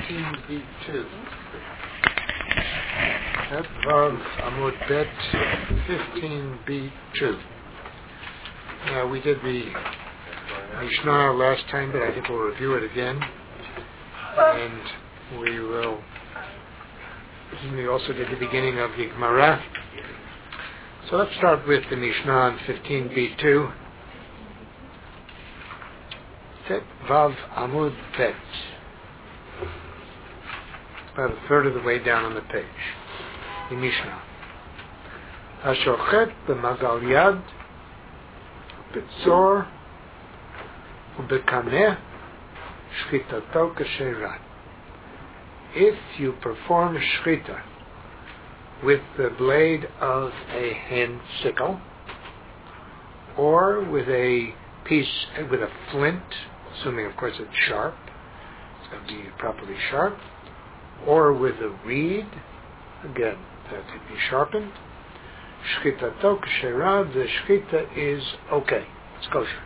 15b2. At Vav Amud Bet 15b2. We did the Mishnah last time, but I think we'll review it again. And we also did the beginning of the Gemara. So let's start with the Mishnah on 15b2. Tet Vav Amud Bet. About a third of the way down on the page. The Mishnah. Hashochet b'magal yad b'tzor u'b'kameh shchitato kasherat. If you perform shchita with the blade of a hand sickle, or with a flint, assuming of course it's sharp, it's going to be properly sharp, or with a reed, again, that could be sharpened, shchitato kasherah, the shchita is okay, it's kosher.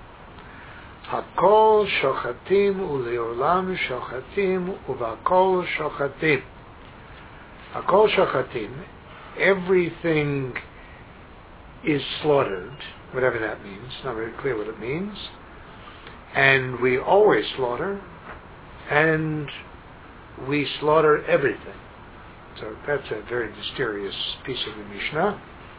Hakol shochatim uleolam shochatim uvakol shochatim. Hakol shochatim, everything is slaughtered, whatever that means, it's not very clear what it means, and we always slaughter, and we slaughter everything. So that's a very mysterious piece of the Mishnah.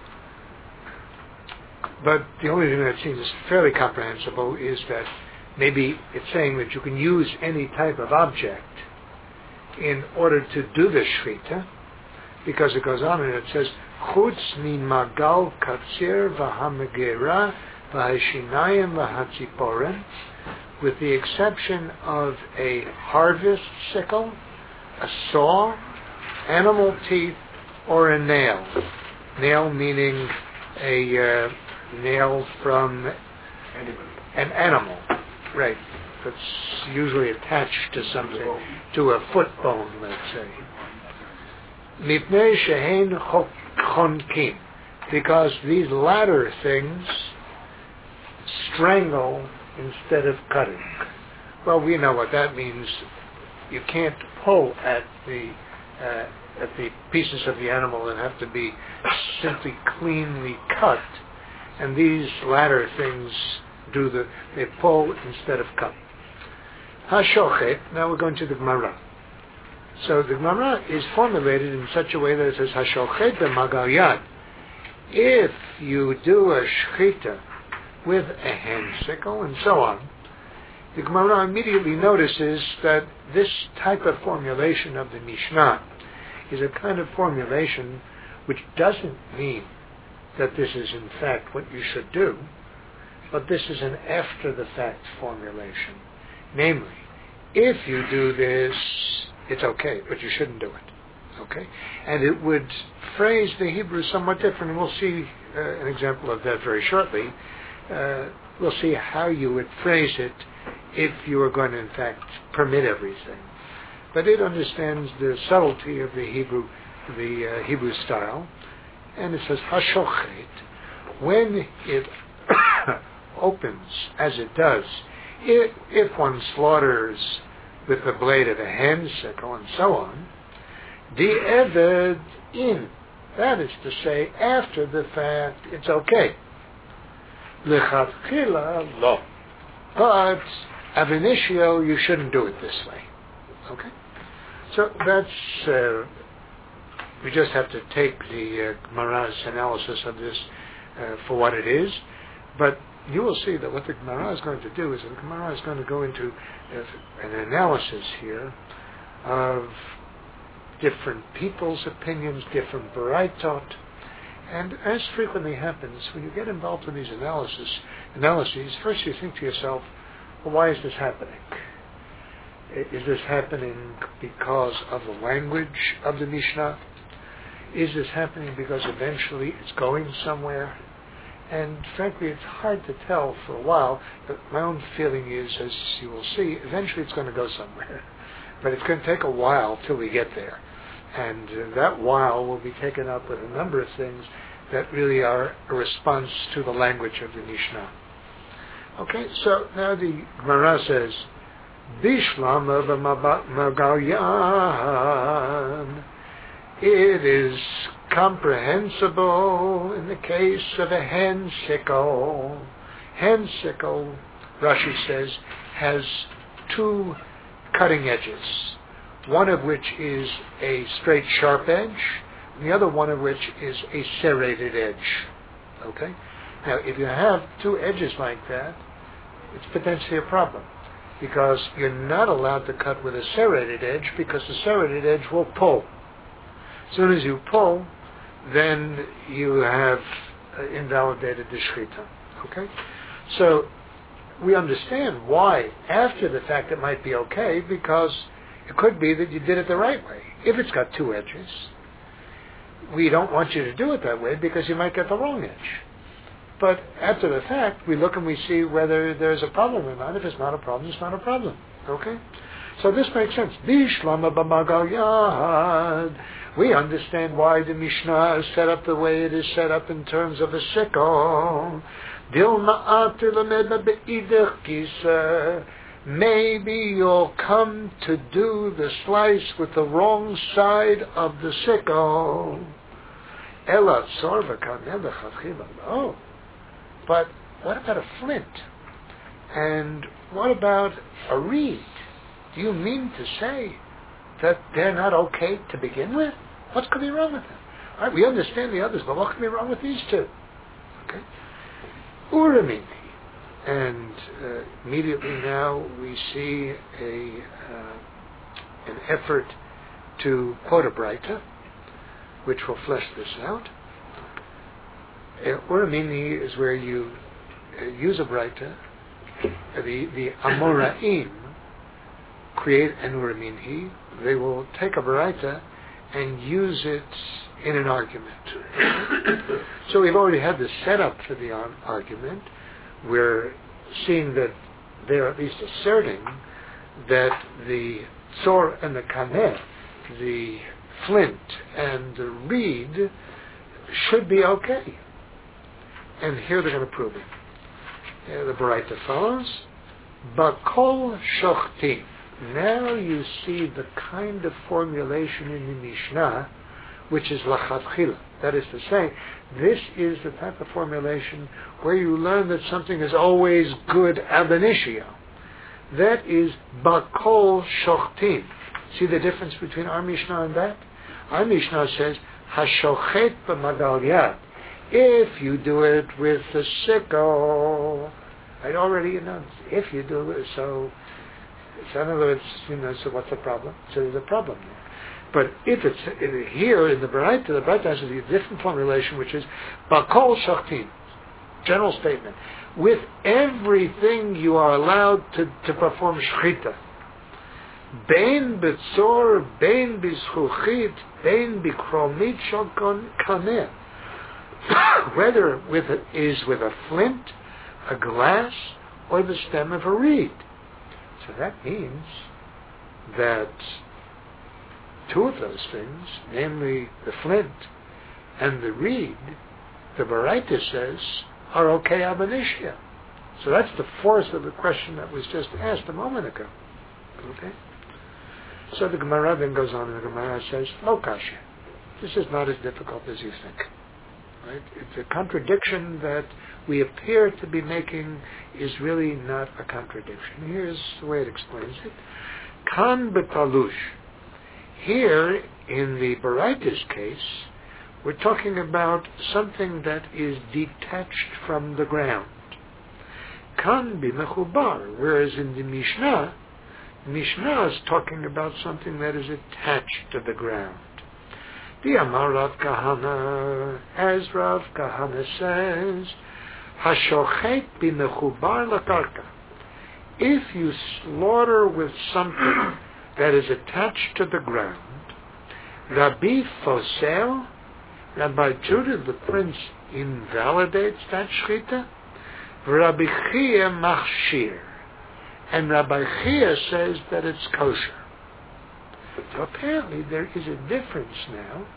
But the only thing that seems fairly comprehensible is that maybe it's saying that you can use any type of object in order to do the shchita, because it goes on and it says, Chutz min magal katzir v'hamegera v'hashinayim v'hatziporen, with the exception of a harvest sickle, a saw, animal teeth, or a nail. Nail meaning a nail from an animal, right? That's usually attached to something, to a foot bone, let's say. Mipnei shehen chonkim, because these latter things strangle instead of cutting. Well, we know what that means. You can't pull at the pieces of the animal and have to be simply cleanly cut. And these latter things they pull instead of cut. Hashochet, now we're going to the Gemara. So the Gemara is formulated in such a way that it says, Hashochet b'magal yad. If you do a shchita with a hand sickle and so on, the Gemara immediately notices that this type of formulation of the Mishnah is a kind of formulation which doesn't mean that this is in fact what you should do, but this is an after-the-fact formulation. Namely, if you do this, it's okay, but you shouldn't do it. Okay? And it would phrase the Hebrew somewhat different, and we'll see an example of that very shortly. We'll see how you would phrase it if you were going to, in fact, permit everything. But it understands the subtlety of the Hebrew style, and it says hashochet. When it opens, as it does, if one slaughters with the blade of a hand sickle and so on, di'eved in, that is to say, after the fact, it's okay. Lechatchila lo. But ab initio, you shouldn't do it this way. Okay? So that's, we just have to take the Gemara's analysis of this for what it is. But you will see that what the Gemara is going to do is that the Gemara is going to go into an analysis here of different people's opinions, different varietot. And as frequently happens, when you get involved in these analyses, first you think to yourself, well, why is this happening? Is this happening because of the language of the Mishnah? Is this happening because eventually it's going somewhere? And frankly, it's hard to tell for a while, but my own feeling is, as you will see, eventually it's going to go somewhere. But it's going to take a while till we get there. And that while will be taken up with a number of things that really are a response to the language of the Mishnah. Okay, so now the Gemara says, Bishlam Magalyan. It is comprehensible in the case of a hand sickle. Hand sickle, Rashi says, has two cutting edges, one of which is a straight sharp edge, and the other one of which is a serrated edge. Okay? Now, if you have two edges like that, it's potentially a problem, because you're not allowed to cut with a serrated edge, because the serrated edge will pull. As soon as you pull, then you have invalidated the shechita. Okay? So, we understand why, after the fact, it might be okay, because it could be that you did it the right way. If it's got two edges, we don't want you to do it that way, because you might get the wrong edge. But after the fact, we look and we see whether there's a problem or not. If it's not a problem, it's not a problem. Okay? So this makes sense. Bishlama b'magal yad. We understand why the Mishnah is set up the way it is set up in terms of a sickle. Maybe you'll come to do the slice with the wrong side of the sickle. Oh, but what about a flint? And what about a reed? Do you mean to say that they're not okay to begin with? What could be wrong with them? All right, we understand the others, but what could be wrong with these two? Okay. Uramini. And immediately now we see an effort to quote a Braita, which will flesh this out. Uramini is where you use a Braita. The Amoraim create an Uraminhi. They will take a Braita and use it in an argument. So we've already had the setup for the argument. We're seeing that they're at least asserting that the tzor and the kaneh, the flint and the reed, should be okay. And here they're going to prove it. The Baraita follows, Bakol shochtim. Now you see the kind of formulation in the Mishnah which is lachatchila. That is to say, this is the type of formulation where you learn that something is always good ab initio. That is bakol shochtim. See the difference between our Mishnah and that? Our Mishnah says, hashochet b'magal yad. If you do it with the sickle, I already announced, if you do it, so in other words, so what's the problem? So there's a problem there. But if it's here in the Baraita has a different formulation, which is bakol shachtim, general statement. With everything you are allowed to perform shechita. Bein betzor, bein bizchuchit, bein bikromit shokon kaneh. Whether with a flint, a glass, or the stem of a reed. So that means that two of those things, namely the flint and the reed, the Baraita says, are okay ab initio. So that's the force of the question that was just asked a moment ago. Okay? So the Gemara then goes on, and the Gemara says, Lo kasha. This is not as difficult as you think. Right? It's a contradiction that we appear to be making is really not a contradiction. Here's the way it explains it. Kan betalush. Here, in the Baraita's case, we're talking about something that is detached from the ground. Kan bimechubar. Whereas in the Mishnah is talking about something that is attached to the ground. The Amar Rav Kahana, as Rav Kahana says, Hashochet bimechubar lakarka. If you slaughter with something that is attached to the ground, Rabbi Fosel, Rabbi Judah the Prince invalidates that shechita, Rabbi Chia machshir, and Rabbi Chia says that it's kosher. So apparently there is a difference now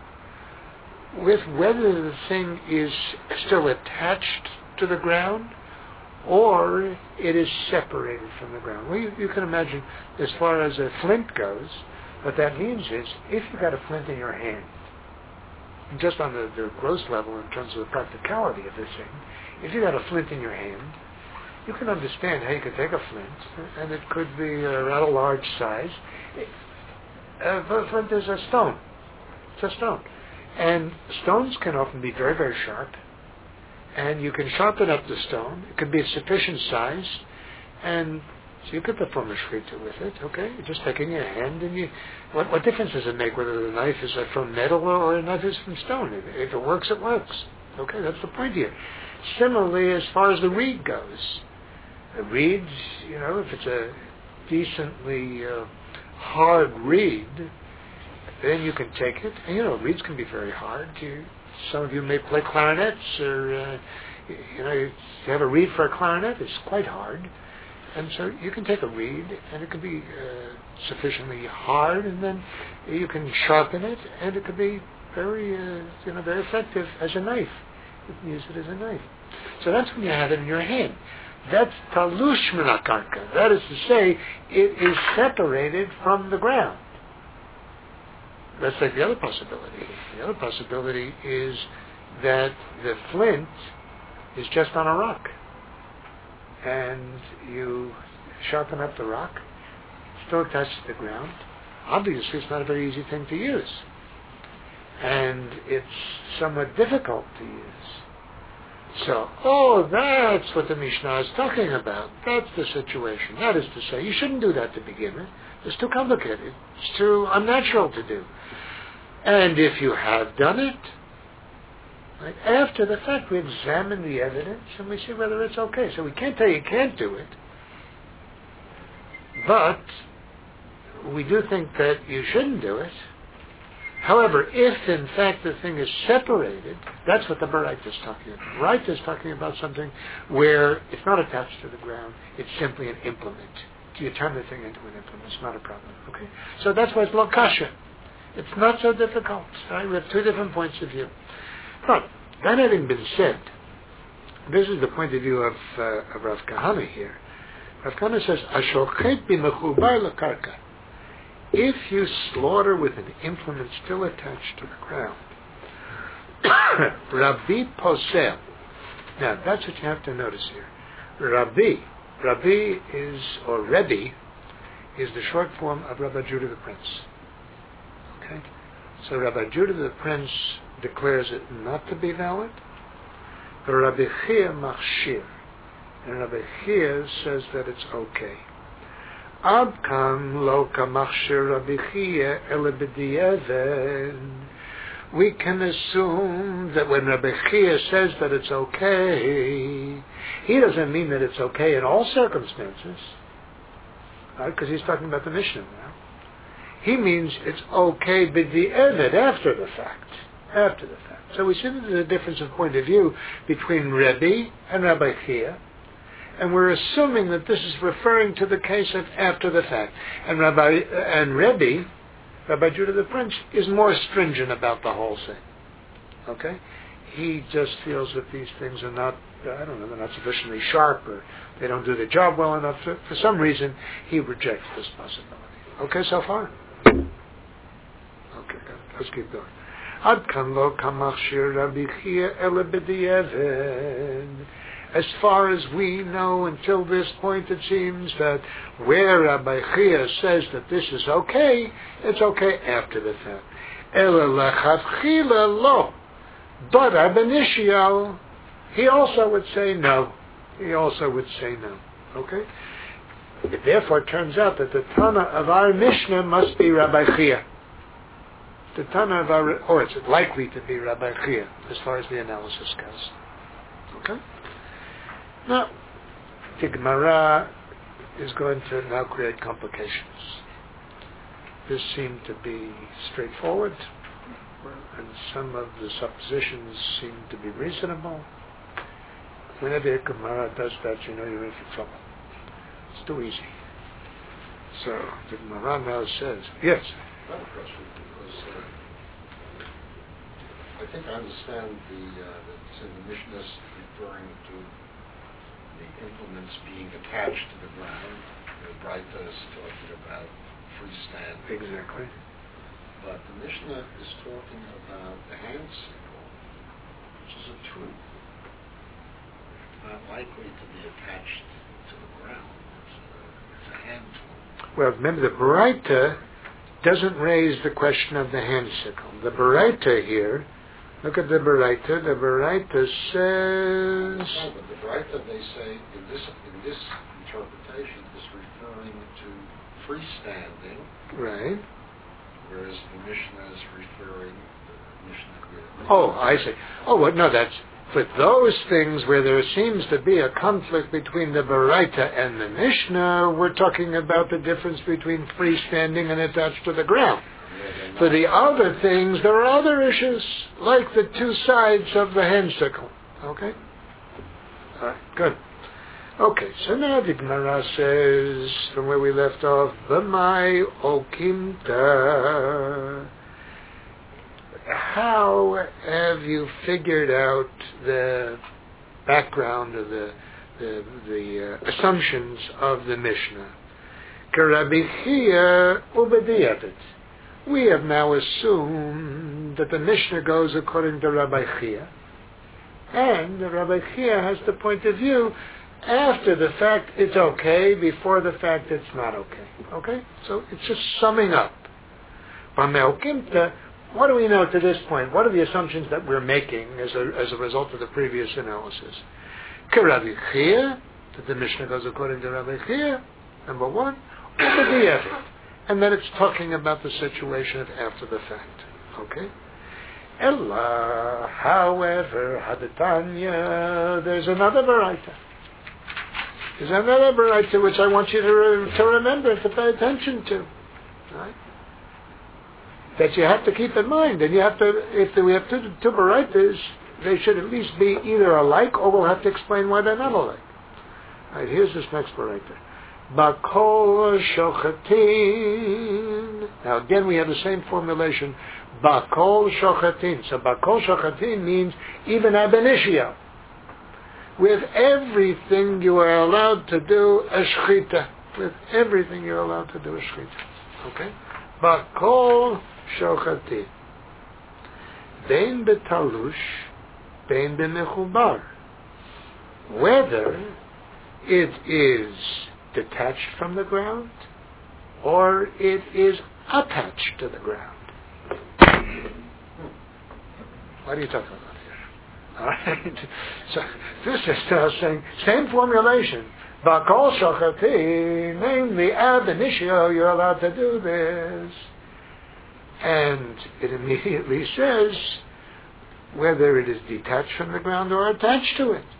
with whether the thing is still attached to the ground or it is separated from the ground. Well, you can imagine, as far as a flint goes, what that means is, if you've got a flint in your hand, just on the gross level in terms of the practicality of this thing, if you've got a flint in your hand, you can understand how you could take a flint, and it could be a rather large size. A flint is a stone. It's a stone. And stones can often be very, very sharp, and you can sharpen up the stone. It can be a sufficient size, and so you could perform a shrita with it, okay? You're just taking your hand, and what difference does it make whether the knife is from metal or a knife is from stone? If it works, it works. Okay, that's the point here. Similarly, as far as the reed goes, a reed, if it's a decently hard reed, then you can take it. And, reeds can be very hard. Some of you may play clarinets, or you have a reed for a clarinet. It's quite hard. And so you can take a reed, and it can be sufficiently hard, and then you can sharpen it, and it can be very, very effective as a knife. You can use it as a knife. So that's when you have it in your hand. That's talush min hakarka. That is to say, it is separated from the ground. Let's take the other possibility. The other possibility is that the flint is just on a rock, and you sharpen up the rock, still attached to the ground. Obviously, it's not a very easy thing to use, and it's somewhat difficult to use. So, that's what the Mishnah is talking about. That's the situation. That is to say, you shouldn't do that to begin with. It's too complicated. It's too unnatural to do. And if you have done it, right, after the fact, we examine the evidence and we see whether it's okay. So we can't tell you can't do it, but we do think that you shouldn't do it. However, if in fact the thing is separated, that's what the Baraita is talking about. The Baraita is talking about something where it's not attached to the ground, it's simply an implement. You turn the thing into an implement, it's not a problem. Okay? So that's why it's lo kasha. It's not so difficult. Right? We have two different points of view. But that having been said, this is the point of view of Rav Kahana here. Rav Kahana says, "Ashochet b'mechubar lekarka." If you slaughter with an implement still attached to the ground, Rabbi posel. Now that's what you have to notice here. Rabbi is, or Rebbe, is the short form of Rabbi Judah the Prince. Okay? So Rabbi Judah the Prince declares it not to be valid, but Rabbi Chia machshir. And Rabbi Chia says that it's okay. Ad kan lo kamachshir Rabbi Chia ele b'di'even. We can assume that when Rabbi Chia says that it's okay, he doesn't mean that it's okay in all circumstances, right? Because he's talking about the Mishnah now. He means it's okay b'di'evet, after the fact. After the fact. So we see that there's a difference of point of view between Rebbe and Rabbi Chia, and we're assuming that this is referring to the case of after the fact. And Rebbe, Rabbi Judah the Prince, is more stringent about the whole thing. Okay? He just feels that these things are not, they're not sufficiently sharp, or they don't do the job well enough. For some reason, he rejects this possibility. Okay, so far? Okay, good. Let's keep going. Ad kan lo kamachshir Rabbi Chia ele b'di'even. As far as we know, until this point, it seems that where Rabbi Chia says that this is okay, it's okay after the fact. Ele lechatchila lo. But ab initio, he also would say no. He also would say no. Okay? It therefore turns out that the Tana of our Mishnah must be Rabbi Chia. The Tana of our, or it's likely to be Rabbi Chia, as far as the analysis goes. Okay? Now, the Gemara is going to now create complications. This seemed to be straightforward, and some of the suppositions seem to be reasonable. Whenever a Gemara does that, you know you're in for trouble. It's too easy. So, the Gemara now says, yes? I have a question, because I think I understand the Mishnah referring to the implements being attached to the ground. The Braita is talking about freestanding. Exactly. But the Mishnah is talking about the hand sickle, which is a tool. It's not likely to be attached to the ground. It's a hand tool. Well, remember the Braita doesn't raise the question of the hand sickle. The Braita here, look at the Braita. The Braita says. No, but the Braita, they say in this interpretation is referring to freestanding. Right. Whereas the Mishnah is referring to the Mishnah here. Oh, I see. Oh, well, no, that's for those things where there seems to be a conflict between the Baraita and the Mishnah. We're talking about the difference between freestanding and attached to the ground. For the other things, there are other issues, like the two sides of the hand sickle. Okay? All right, good. Okay, so now the Gemara says, from where we left off, B'mai okimta. How have you figured out the background of the assumptions of the Mishnah? K'Rabbi Chia ubediyavit. We have now assumed that the Mishnah goes according to Rabbi Chia, and Rabbi Chia has the point of view after the fact it's okay, before the fact it's not okay. Okay? So it's just summing up. What do we know to this point? What are the assumptions that we're making as a result of the previous analysis? Rabbi Chia, that the Mishnah goes according to Rabbi Chia, number one, and then it's talking about the situation of after the fact. Okay? Ella, however, Hadatanya, there's another Baraita. There's another Baraita which I want you to remember and to pay attention to. Right? That you have to keep in mind, and you have to, if we have two Baraitas, they should at least be either alike, or we'll have to explain why they're not alike. All right, here's this next Baraita. Bakol shochatin. Now again, we have the same formulation. Bakol shochatin. So bakol shochatin means even ab initio. With everything you are allowed to do a shchita. With everything you're allowed to do a shchita. Okay? Bakol shochatin. Bein betalush, bein b'mechubar. Whether it is detached from the ground or it is attached to the ground. What are you talking about here? All right. So this is still saying same formulation. Bakol shochati, namely ab initio, you're allowed to do this. And it immediately says whether it is detached from the ground or attached to it.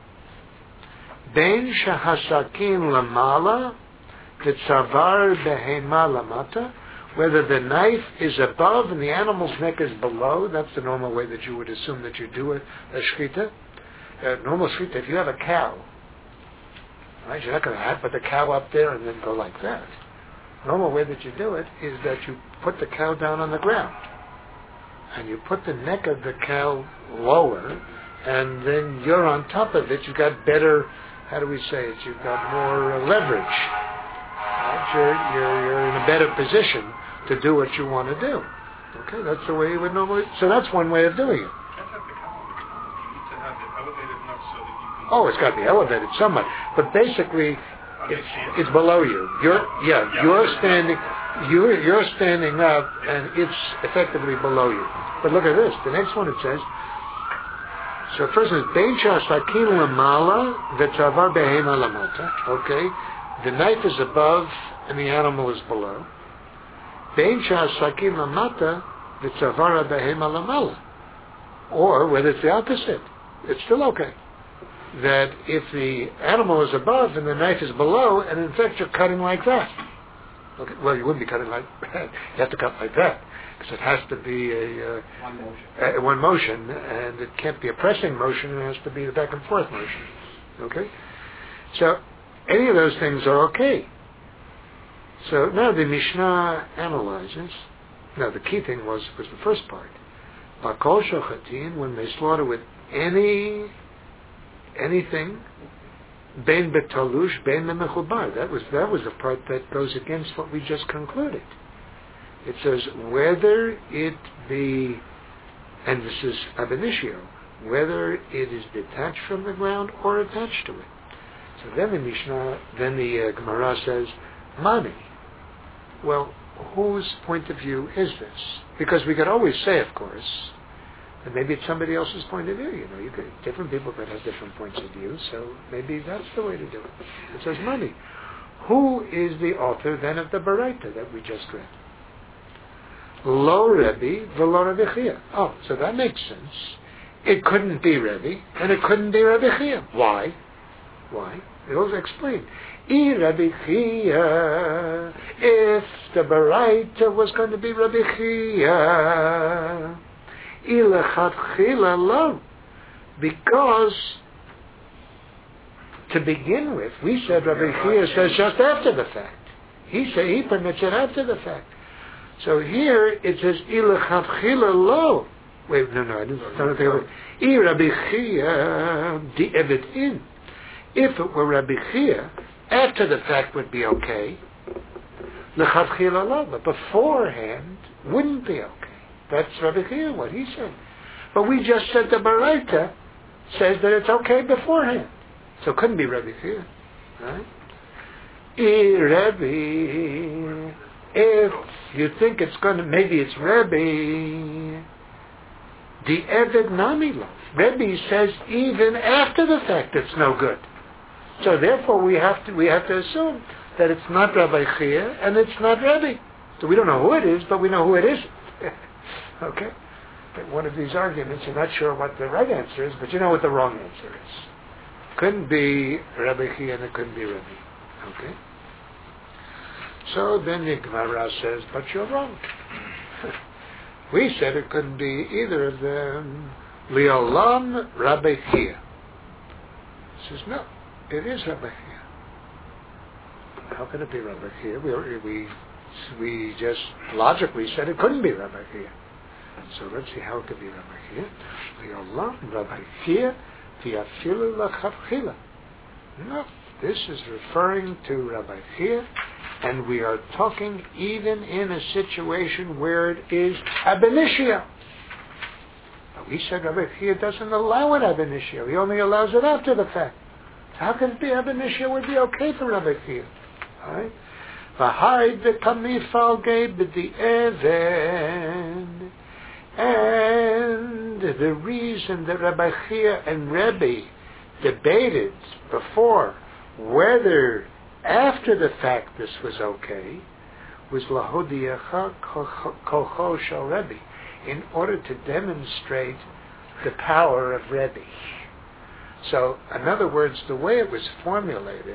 Bein shahasakin lamala, tzavar behema lamata, whether the knife is above and the animal's neck is below. That's the normal way that you would assume that you do a shchita. Normal shchita, if you have a cow, right, you're not going to put the cow up there and then go like that. Normal way that you do it is that you put the cow down on the ground and you put the neck of the cow lower, and then you're on top of it. You've got better, how do we say it? You've got more leverage. Right? You're in a better position to do what you want to do. Okay, that's the way you would normally. So that's one way of doing it. That's at the cow. You need to have it elevated enough so that you can. Oh, it's got to be elevated somewhat, but basically, it's below you. You're standing. You're standing up, and it's effectively below you. But look at this. The next one it says. So first is bein shasakin lamala v'tzavar behema lamata. Okay, the knife is above and the animal is below. Bein shasakin lamata v'tzavar behema lamala. Or whether it's the opposite, it's still okay. That if the animal is above and the knife is below, and in fact you're cutting like that. Okay, well, you wouldn't be cutting like that. You have to cut like that. Because it has to be one motion, and it can't be a pressing motion, it has to be the back and forth motion. Okay? So, any of those things are okay. So, now the Mishnah analyzes. Now, the key thing was the first part. Bakol shochatin, when they slaughter with anything, Ben betalush, ben mechubar. That was the part that goes against what we just concluded. It says whether it be, and this is ab initio, whether it is detached from the ground or attached to it. So then the Gemara says, Mani. Well, whose point of view is this? Because we could always say, of course, and maybe it's somebody else's point of view. Different people could have different points of view, so maybe that's the way to do it. It says Mani. Who is the author then of the Baraita that we just read? Lo Rebbe v'lo Rebbe Chia. Oh, so that makes sense. It couldn't be Rebbe, and it couldn't be Rebbe Chia. Why? It'll explain. Rebbe Chia, if the Baraita was going to be Rebbe Chia, Ilechatchila lo, because to begin with, we said Rebbe Chia says just after the fact. He permits it after the fact. So here it says Ilechatchila lo. Wait, no, I didn't think of it. Rabbi Chia di'evet in. If it were Rabbi Chia, after the fact would be okay. Lechatchila lo, but beforehand wouldn't be okay. That's Rabbi Chia, what he said. But we just said the Baraita says that it's okay beforehand. So it couldn't be Rabbi Chia. Right? Rebbe, if you think it's going to, maybe it's Rebbe, the Eved Namila. Rebbe says even after the fact it's no good. So therefore we have to assume that it's not Rabbi Chia and it's not Rebbe. So we don't know who it is, but we know who it isn't. Okay? But one of these arguments, you're not sure what the right answer is, but you know what the wrong answer is. Couldn't be Rabbi Chia and it couldn't be Rebbe. Okay? So then the Gemara says, but you're wrong. We said it couldn't be either of them. Liolam Rabbi Chia. He says, no, it is Rabbi Chia. How can it be Rabbi Chia? We just logically said it couldn't be Rabbi Chia. So let's see how it could be Rabbi Chia. Liolam Rabbi Chia Tiafilu Lachavchila. No, this is referring to Rabbi Chia, and we are talking even in a situation where it is ab initio. But we said Rabbi Chia doesn't allow it ab initio. He only allows it after the fact. So how can it be ab initio would be okay for Rabbi Chia? All right? V'hai v'kamifal gei b'di'even. And the reason that Rabbi Chia and Rebbe debated before whether after the fact this was okay was lahodiyacha kocho shel Rebbe, in order to demonstrate the power of Rebbe. So, in other words, the way it was formulated,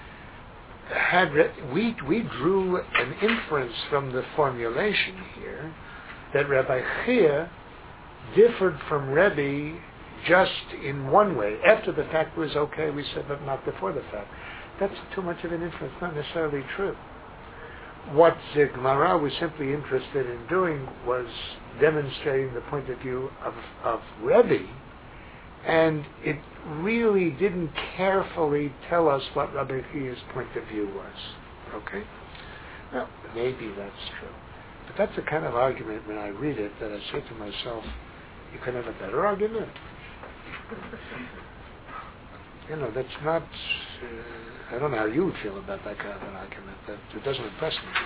we drew an inference from the formulation here that Rabbi Chia differed from Rebbe just in one way. After the fact was okay, we said, but not before the fact. That's too much of an inference, not necessarily true. What the Gemara was simply interested in doing was demonstrating the point of view of Rebbe, and it really didn't carefully tell us what Rabbi Chia's point of view was. Okay? Well, maybe that's true. But that's the kind of argument, when I read it, that I say to myself, you can have a better argument. That's not... I don't know how you would feel about that kind of an argument. That it doesn't impress me.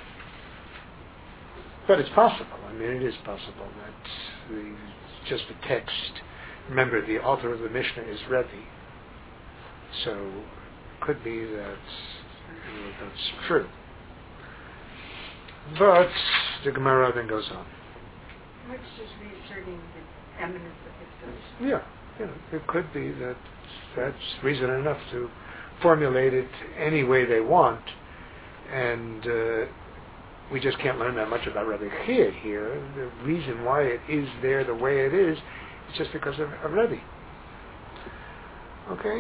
But it's possible. I mean, it is possible that just the text. Remember, the author of the Mishnah is Rebbe, so it could be that that's true. But the Gemara then goes on. Which is reasserting the eminence of his position. Yeah, it could be that that's reason enough to formulate it any way they want, and we just can't learn that much about Rabbi Chia here. The reason why it is there the way it is just because of Rebbe. Okay?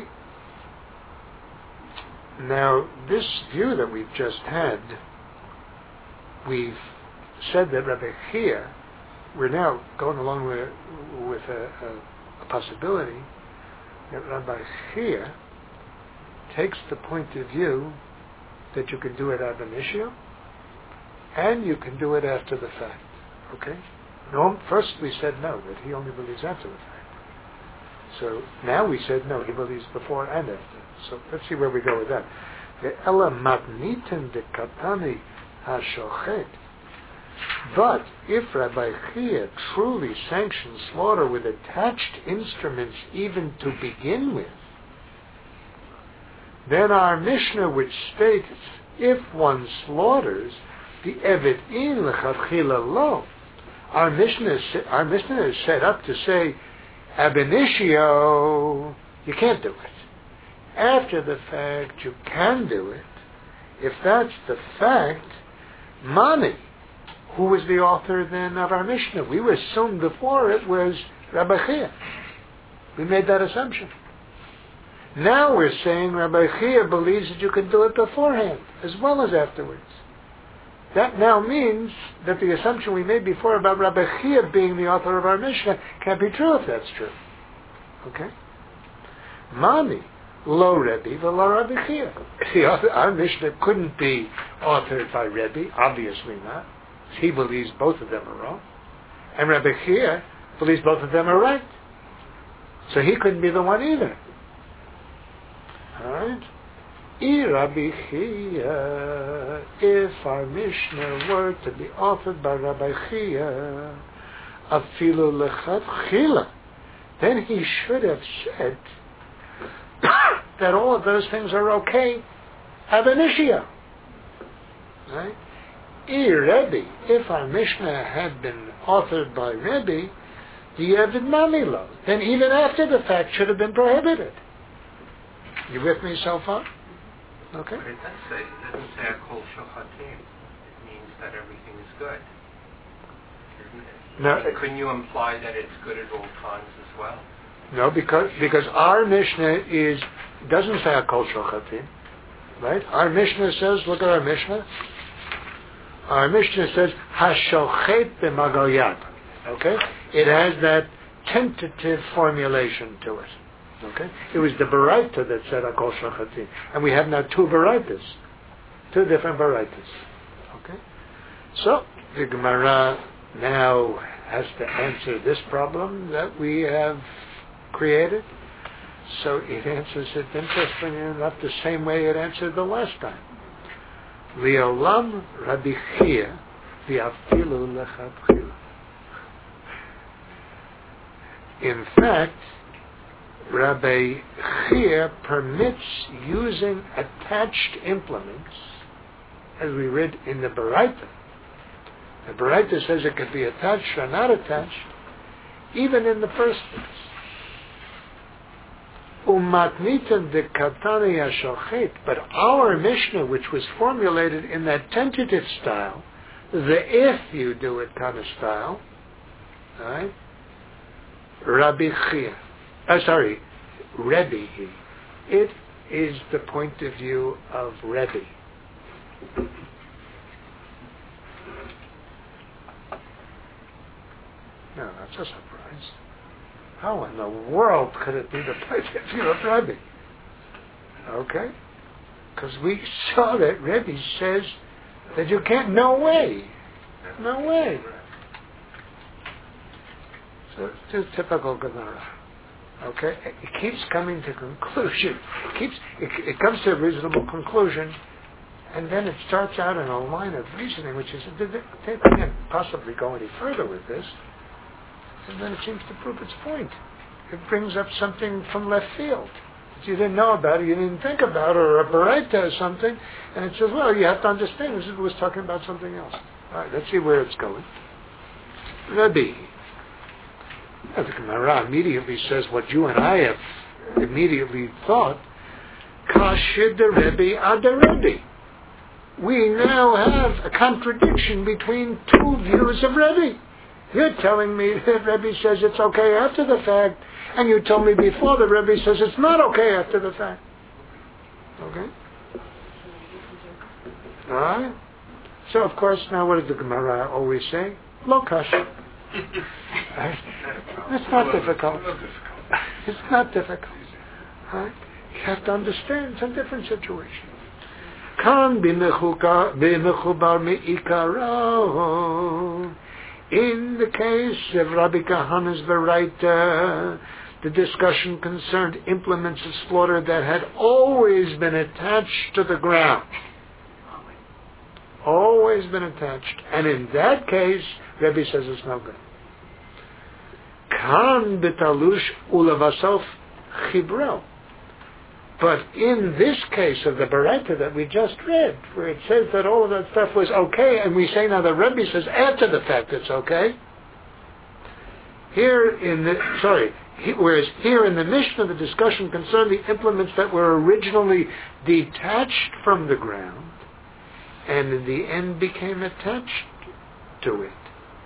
Now, this view that we've just had, we've said that Rabbi Chia, we're now going along with a possibility that Rabbi Chia takes the point of view that you can do it ab initio, and you can do it after the fact. Okay? No, first we said no, that he only believes after the fact. So now we said no, he believes before and after. So let's see where we go with that. Ve'ela matnitin de katani hashochet. But if Rabbi Chia truly sanctions slaughter with attached instruments even to begin with, then our Mishnah, which states if one slaughters the evet in lechatchila lo, our Mishnah is set up to say ab initio you can't do it. After the fact you can do it. If that's the fact, Mani, who was the author then of our Mishnah? We assumed before it was Rabbi Chia. We made that assumption. Now we're saying Rabbi Chia believes that you can do it beforehand as well as afterwards. That now means that the assumption we made before about Rabbi Chia being the author of our Mishnah can't be true if that's true. Okay? Mani, lo Rebbe, v'lo Rabbi Chia. Our Mishnah couldn't be authored by Rebbe, obviously not. He believes both of them are wrong. And Rabbi Chia believes both of them are right. So he couldn't be the one either. Alright? Rabbi Chia, if our Mishnah were to be authored by Rabbi Chia, afilu lechatchila, then he should have said that all of those things are okay ab initio. Right? Rebbe, if our Mishnah had been authored by Rebbe, the Evid Mamilo, then even after the fact should have been prohibited. You with me so far? Okay. But it doesn't say a kol shochatim. It means that everything is good. Isn't it? No, couldn't you imply that it's good at all times as well? No, because our Mishnah doesn't say a kol shochatim, right? Our Mishnah says, look at our Mishnah. Our Mishnah says hashochet b'magal yad. Okay, it has that tentative formulation to it. Okay, it was the Baraita that said akol shachatim, and we have now two Baraitas, two different Baraitas. Okay, so the Gemara now has to answer this problem that we have created. So it answers it interestingly enough the same way it answered the last time. Li'olam Rabbi Chia v'afilu lechatchila. In fact, Rabbi Chia permits using attached implements, as we read in the Baraita. The Baraita says it could be attached or not attached, even in the first place. Umatnitan de katani hashochet, but our Mishnah, which was formulated in that tentative style, the if you do it kind of style, right? Rabbi Chia. Rebbe. It is the point of view of Rebbe. No, that's a surprise. How in the world could it be the point of view of Rebbe? Okay? Because we saw that Rebbe says that you can't, no way. No way. So it's just typical Gemara. Okay? It keeps coming to conclusion. It comes to a reasonable conclusion, and then it starts out in a line of reasoning, which is, they can't possibly go any further with this, and then it seems to prove its point. It brings up something from left field that you didn't know about, or you didn't think about, or a Baraita or something, and it says, well, you have to understand, this was talking about something else. All right, let's see where it's going. Rebbe. The Gemara immediately says what you and I have immediately thought. Kashid the Rebbe ad the Rebbe. We now have a contradiction between two views of Rebbe. You're telling me that Rebbe says it's okay after the fact, and you told me before that Rebbe says it's not okay after the fact. Okay? All right? So, of course, now what does the Gemara always say? Lo kasha. It's not difficult. It's not difficult. Right? You have to understand it's a different situation. Kan b'mechubar me'ikaro. In the case of Rabbi Kahana's Baraita, the discussion concerned implements of slaughter that had always been attached to the ground. Always been attached. And in that case, Rebbe says it's no good. Kan b'talush ulavasof chibro. But in this case of the Baraita that we just read, where it says that all of that stuff was okay, and we say now the Rebbe says after the fact it's okay. Whereas here in the Mishnah, the discussion concerned the implements that were originally detached from the ground, and in the end became attached to it.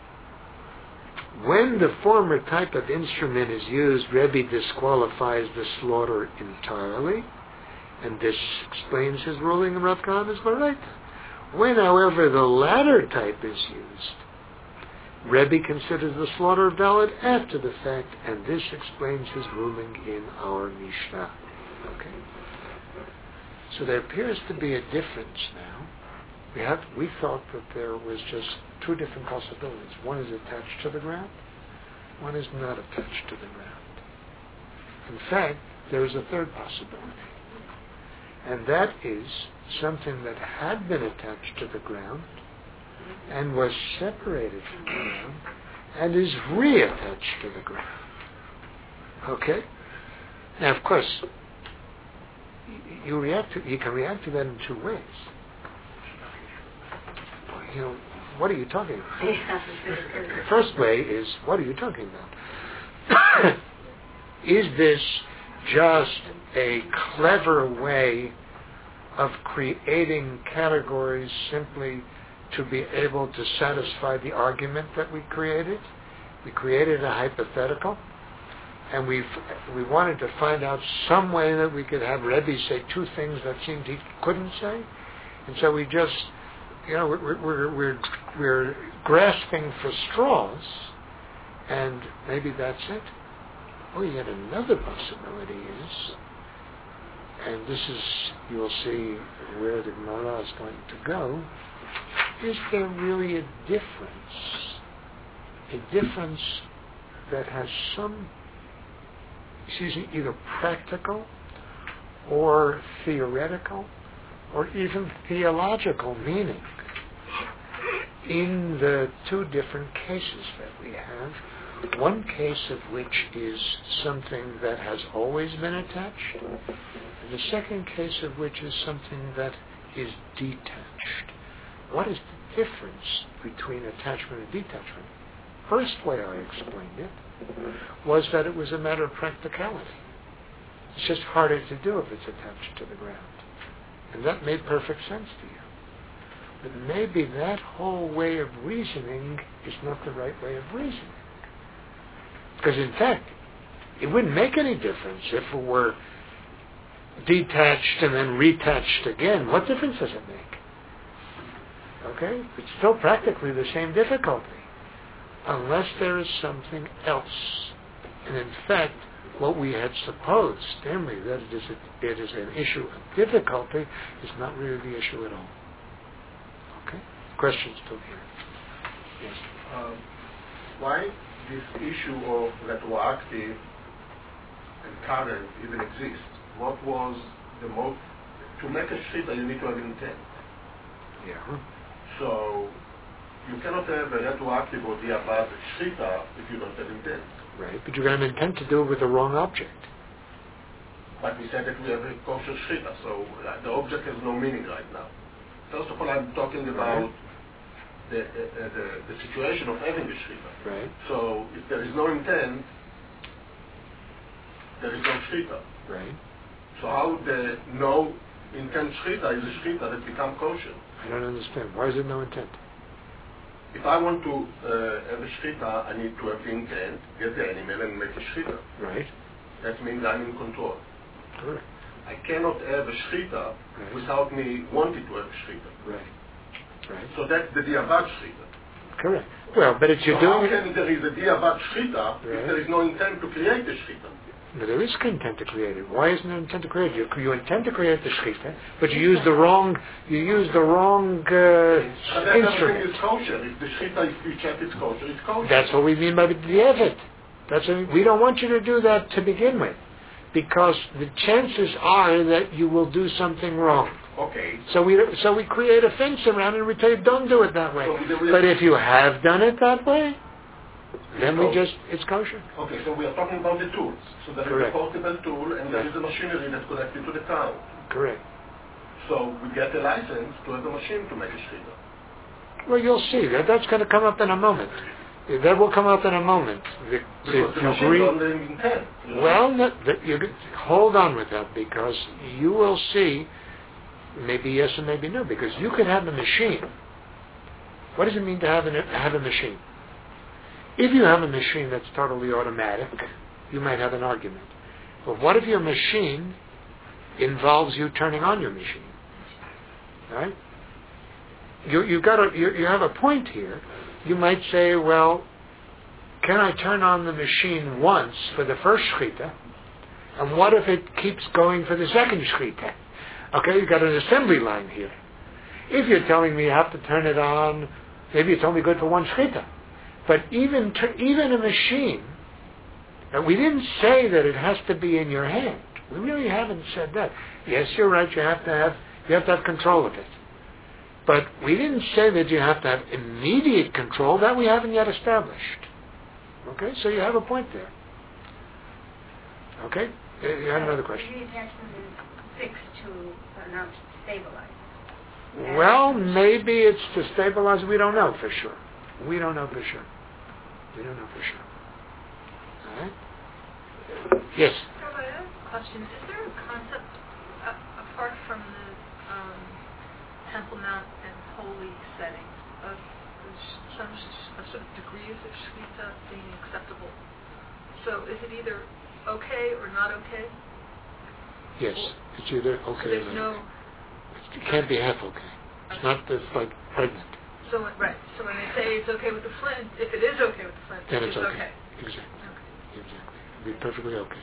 When the former type of instrument is used, Rebbe disqualifies the slaughter entirely, and this explains his ruling in Rav Kahana's Baraita. When, however, the latter type is used, Rebbe considers the slaughter valid after the fact, and this explains his ruling in our Mishnah. Okay? So there appears to be a difference now. We thought that there was just two different possibilities. One is attached to the ground, one is not attached to the ground. In fact, there is a third possibility. And that is something that had been attached to the ground and was separated from the ground and is reattached to the ground. Okay? Now, of course, you can react to that in two ways. What are you talking about? The first way is, what are you talking about? Is this just a clever way of creating categories simply to be able to satisfy the argument that we created? We created a hypothetical, and we wanted to find out some way that we could have Rebbe say two things that seemed he couldn't say, and so we just, we're grasping for straws, and maybe that's it. Oh, yet another possibility is, and this is, you'll see where the Gemara is going to go, is there really a difference? A difference that has some, either practical or theoretical or even theological meaning in the two different cases that we have. One case of which is something that has always been attached, and the second case of which is something that is detached. What is the difference between attachment and detachment? First way I explained it was that it was a matter of practicality. It's just harder to do if it's attached to the ground. And that made perfect sense to you. But maybe that whole way of reasoning is not the right way of reasoning. Because in fact, it wouldn't make any difference if it were detached and then retached again. What difference does it make? Okay? It's still practically the same difficulty. Unless there is something else. And in fact, what we had supposed, namely, that it is an issue of difficulty, is not really the issue at all. Okay? Questions still here? Yes. Why this issue of retroactive and current even exists? What was the most... To make a shita, you need to have intent. Yeah. So, you cannot have a retroactive or diabad shita if you don't have intent. Right, but you're going to have intent to do it with the wrong object. But we said that we have a kosher shita, so the object has no meaning right now. First of all, I'm talking about the situation of having a shita. Right. So, if there is no intent, there is no shita. Right. So how the no intent shita is a shita that become kosher? I don't understand. Why is it no intent? If I want to have a shchita, I need to have the intent, get the animal and make a shchita. Right. That means I'm in control. Correct. I cannot have a shchita without me wanting to have a shchita. Right. Right. So that's the diavad shchita. Correct. Well, but it's you're so doing... how can there is a diavad shchita if there is no intent to create a shchita? No, there is intent to create it. Why isn't there intent to create it? You intend to create the shechita, but you use the wrong instrument. It's kosher. If the shechita, if you check it's kosher, it's kosher. That's what we mean by the evet. We don't want you to do that to begin with, because the chances are that you will do something wrong. Okay. So we create a fence around it and we tell you don't do it that way. But if you have done it that way, then it's kosher. Okay, so we are talking about the tools. So there is a portable tool and there is a machinery that's connected to the car. Correct. So we get a license to have a machine to make a shechita. Well, you'll see. That's going to come up in a moment. That will come up in a moment. Because the machine on the intent. Well, hold on with that, because you will see, maybe yes and maybe no, because you could have a machine. What does it mean to have a machine? If you have a machine that's totally automatic, you might have an argument. But what if your machine involves you turning on your machine? Right? You have a point here. You might say, well, can I turn on the machine once for the first shechita, and what if it keeps going for the second shechita? Okay, you've got an assembly line here. If you're telling me you have to turn it on, maybe it's only good for one shechita. But even a machine, and we didn't say that it has to be in your hand. We really haven't said that. Yes, you're right. You have to have control of it. But we didn't say that you have to have immediate control. That we haven't yet established. Okay, so you have a point there. Okay, you have another question. The attachment is fixed to not stabilize. Well, maybe it's to stabilize. We don't know for sure. We don't know for sure. All right? Yes? Rabbi, I have a question. Is there a concept, apart from the Temple Mount and holy setting, of some sort of degrees of shechita being acceptable? So is it either okay or not okay? Yes, it's either okay so or not. It can't be half okay. It's not like pregnant. So when they say it's okay with the flint, if it is okay with the flint, then it's okay. Exactly. It'll be perfectly okay.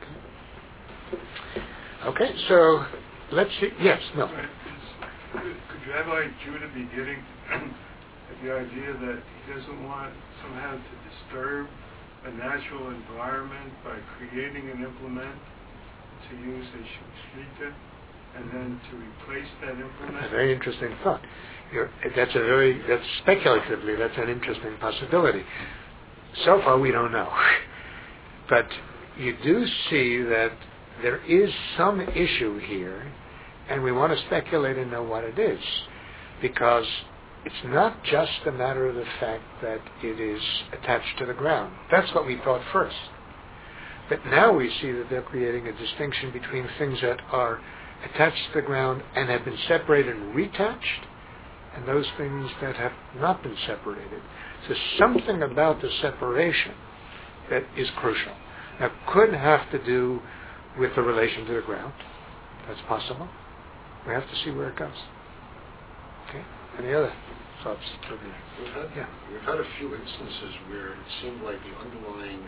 Okay, so let's see. Yes, no. Could Rabbi Judah be getting at the idea that he doesn't want somehow to disturb a natural environment by creating an implement to use a shechita and then to replace that implement? A very interesting thought. That's speculatively, that's an interesting possibility. So far, we don't know. But you do see that there is some issue here, and we want to speculate and know what it is. Because it's not just a matter of the fact that it is attached to the ground. That's what we thought first. But now we see that they're creating a distinction between things that are attached to the ground and have been separated and reattached, and those things that have not been separated. So something about the separation that is crucial. Now, could have to do with the relation to the ground. That's possible. We have to see where it goes. Okay? Any other thoughts? We've had a few instances where it seemed like the underlying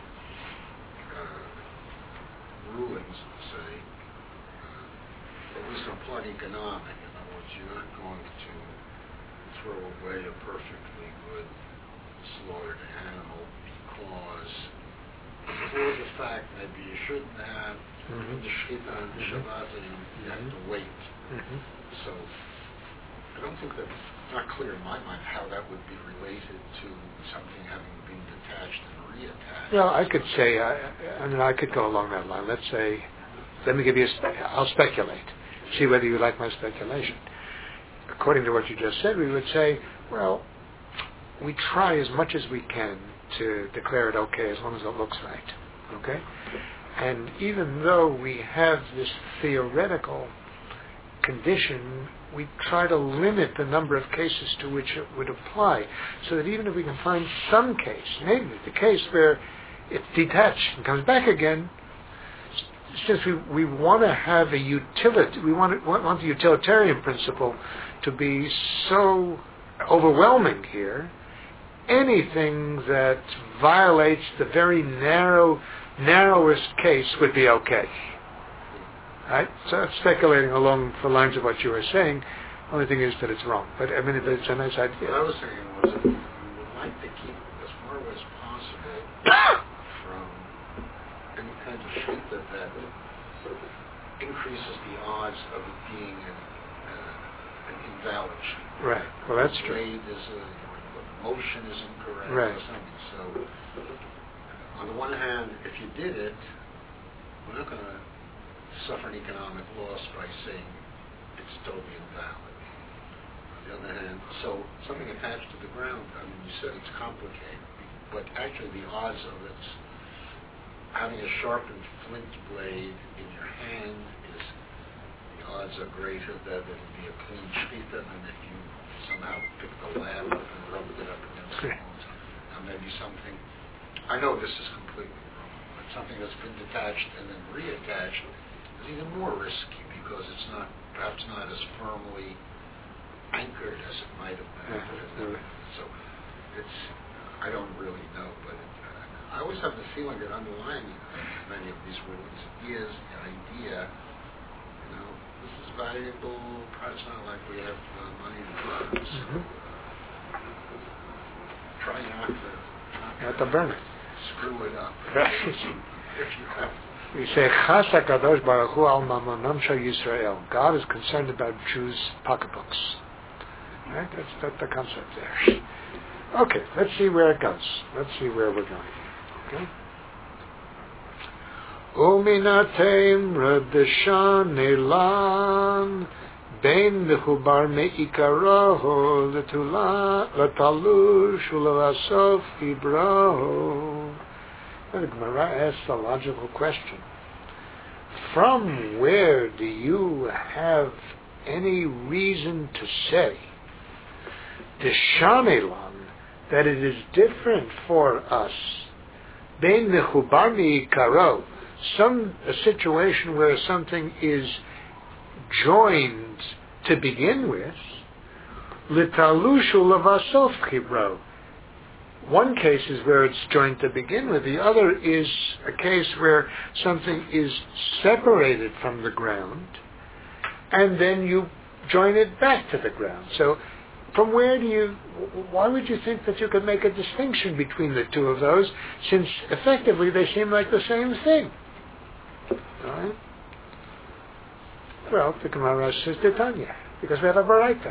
rulings, say, at least applying economic. In other words, you're not going to throw away a perfectly good slaughtered animal because for the fact maybe you shouldn't have the shechita and the Shabbat and you have to wait. So I don't think that's not clear in my mind how that would be related to something having been detached and reattached. Well, I could say, I could go along that line. Let's say, let me give you I'll speculate. See whether you like my speculation. According to what you just said, we would say, well, we try as much as we can to declare it okay as long as it looks right. Okay? And even though we have this theoretical condition, we try to limit the number of cases to which it would apply, so that even if we can find some case, namely the case where it's detached and comes back again, since we want to have a utility, we want the utilitarian principle to be so overwhelming here, anything that violates the very narrow narrowest case would be okay. Right? So it's speculating along the lines of what you were saying. Only thing is that it's wrong. But I mean, it's a nice idea. What I was saying was that we would like to keep as far as possible from any kind of shita that increases the odds of it being an invalid shita. Right. Well, that's true. Grade is the motion is incorrect right. or something. So, on the one hand, if you did it, we're not going to suffer an economic loss by saying it's totally invalid. On the other hand, so something attached to the ground, I mean, you said it's complicated, but actually the odds of it having a sharpened flint blade in your hand is, the odds are greater that it'll be a clean shechita than if you somehow picked the lamb up and rubbed it up against the bones. Now maybe something, I know this is completely wrong, but something that's been detached and then reattached is even more risky because it's not, perhaps not as firmly anchored as it might have been. So it's, I don't really know, but I always have the feeling that underlying many of these rulings is the idea, this is valuable, it's not like we have money in drugs. Try not to burn it. Screw it up. If you have to. We say, Chas HaKadosh Baruch Hu al Mamonam Shel Yisrael. God is concerned about Jews' pocketbooks. Right? That's the concept there. Okay, let's see where it goes. Let's see where we're going. Okay? Uminatem Radeshan Elan Ben Mechubar Me'ikaraho Letalush Ulavasof Ibraho. The Gemara asks a logical question. From where do you have any reason to say, Deshanelan, that it is different for us, Ben Mechubar Me'ikaro, a situation where something is joined to begin with, Litalushu Lavasof Chibro. One case is where it's joined to begin with. The other is a case where something is separated from the ground, and then you join it back to the ground. So, from where why would you think that you could make a distinction between the two of those, since effectively they seem like the same thing? All right? Well, the Gemara says Tanya, because we have a Baraita.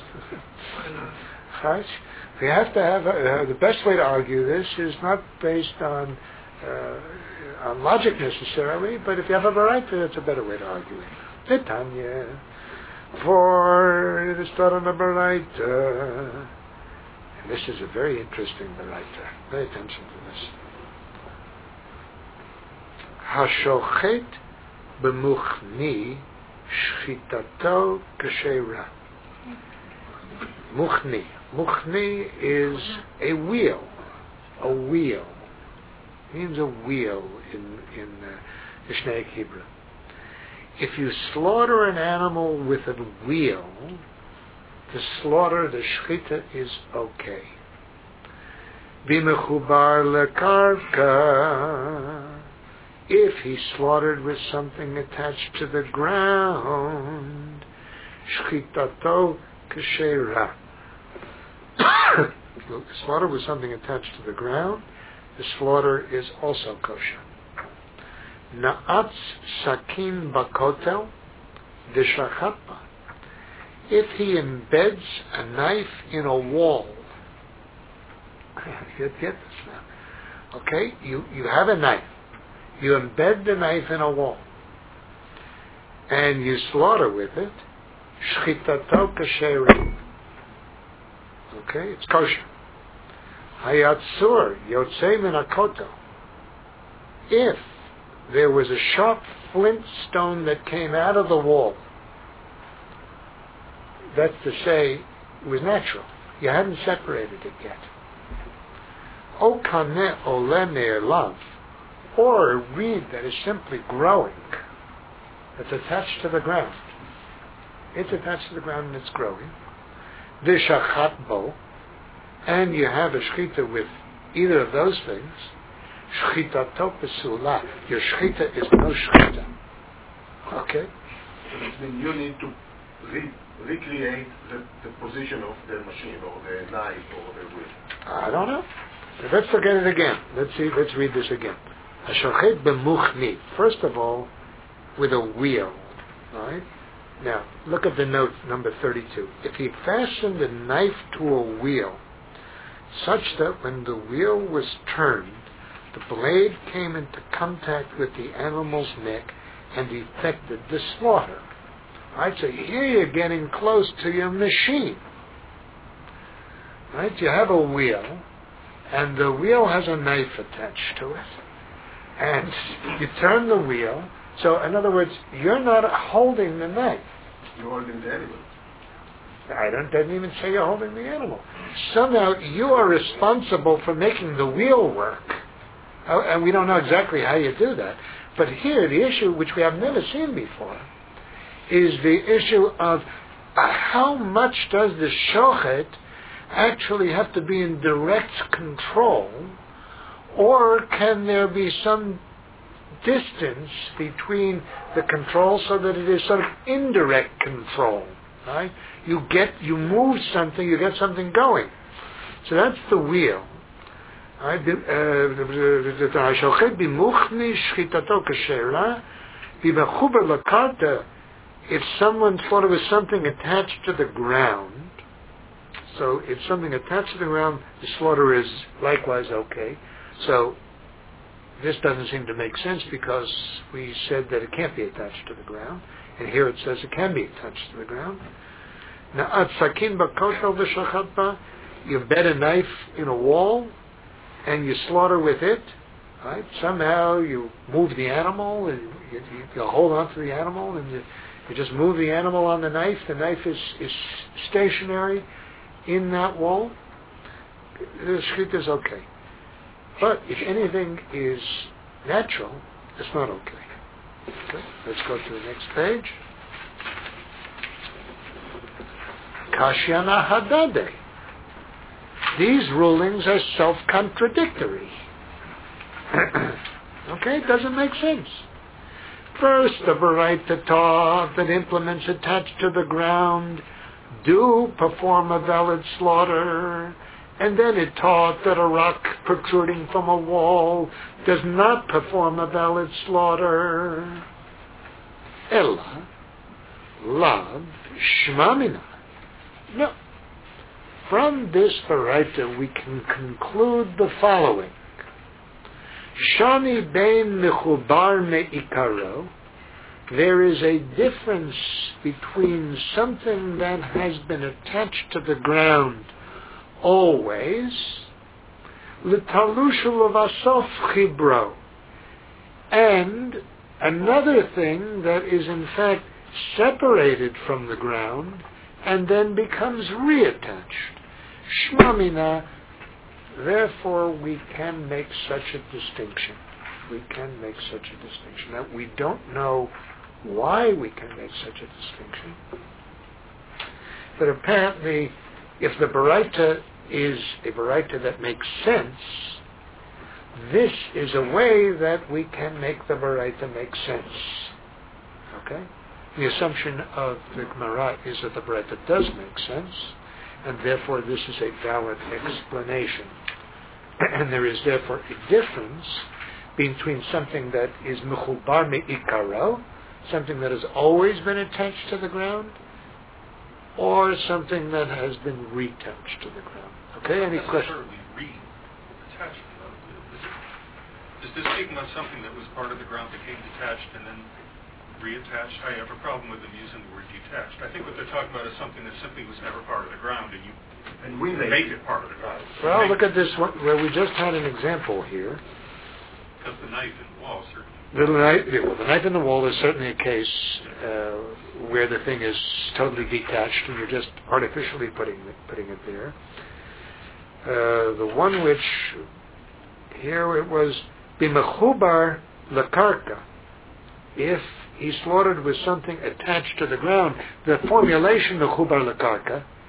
Right? We have to have the best way to argue this is not based on logic necessarily, but if you have a Baraita, that's a better way to argue it. Tanya, for it is taught on a Baraita, and this is a very interesting Baraita. Pay attention to this. Hashochet b'muchni shchitato k'sheira. Muchni. Muchni is a wheel. A wheel. It means a wheel in the Shnei Hebrew. If you slaughter an animal with a wheel, the shechita is okay. B'mechubar lekarka. If he slaughtered with something attached to the ground, shchitato k'sheira. Slaughter with something attached to the ground, the slaughter is also kosher. Na'atz sakin bakotel v'shachatba. If he embeds a knife in a wall, you get this now. Okay, you have a knife. You embed the knife in a wall, and you slaughter with it. Shchitato kasherim. Okay, it's kosher. Hayatzur yotzei min hakotel. If there was a sharp flint stone that came out of the wall, that's to say, it was natural. You hadn't separated it yet. O kaneh ole ne'elav, or a reed that is simply growing, that's attached to the ground. It's attached to the ground and it's growing. V'shachat bo, and you have a shechita with either of those things, shchitato pesula. Your shchita is no shchita. Okay? So that means you need to recreate the position of the machine or the knife or the wheel. I don't know. Let's look at it again. Let's read this again. Hashochet b'muchni. First of all, with a wheel. Right? Now, look at the note number 32. If he fastened a knife to a wheel, such that when the wheel was turned, the blade came into contact with the animal's neck and effected the slaughter. Right? So here you're getting close to your machine. Right? You have a wheel, and the wheel has a knife attached to it. And you turn the wheel. So, in other words, you're not holding the knife. You're holding the animal. Doesn't even say you're holding the animal. Somehow you are responsible for making the wheel work. And we don't know exactly how you do that. But here, the issue, which we have never seen before, is the issue of how much does the shochet actually have to be in direct control, or can there be some distance between the control so that it is sort of indirect control, right? You move something, you get something going. So that's the wheel. Right? If someone thought it was something attached to the ground, so if something attached to the ground, the slaughter is likewise okay. So this doesn't seem to make sense because we said that it can't be attached to the ground, and here it says it can be attached to the ground. Now, you bed a knife in a wall, and you slaughter with it, right? Somehow you move the animal, and you hold on to the animal, and you just move the animal on the knife. The knife is stationary in that wall. The shchita is okay. But if anything is natural, it's not okay. Okay, let's go to the next page. Kashyana hadade. These rulings are self-contradictory. Okay, it doesn't make sense. First, the Baraita taught that implements attached to the ground do perform a valid slaughter, and then it taught that a rock protruding from a wall does not perform a valid slaughter. Ella, lav, shmamina. No. From this Baraita we can conclude the following. Shani bein mechubar me'ikaro. There is a difference between something that has been attached to the ground always, l'talushul of asof chibro, and another thing that is in fact separated from the ground and then becomes reattached. Shmamina, therefore we can make such a distinction. We can make such a distinction. Now, we don't know why we can make such a distinction, but apparently if the Baraita is a Baraita that makes sense, this is a way that we can make the Baraita make sense. Okay? The assumption of the Gemara is that the Baraita does make sense, and therefore this is a valid explanation. And there is therefore a difference between something that is mechubar me'ikaro, something that has always been attached to the ground, or something that has been retouched to the ground. Okay, any questions? Reattached. Is this speaking about something that was part of the ground became detached and then reattached? I have a problem with them using the word detached. I think what they're talking about is something that simply was never part of the ground and we make it part of the ground. Well, look at this one where we just had an example here. Because the knife in the wall certainly. The knife in the wall is certainly a case where the thing is totally detached and you're just artificially putting it there. The one which here it was bimechubar lakarka. If he slaughtered with something attached to the ground, the formulation mechubar lakarka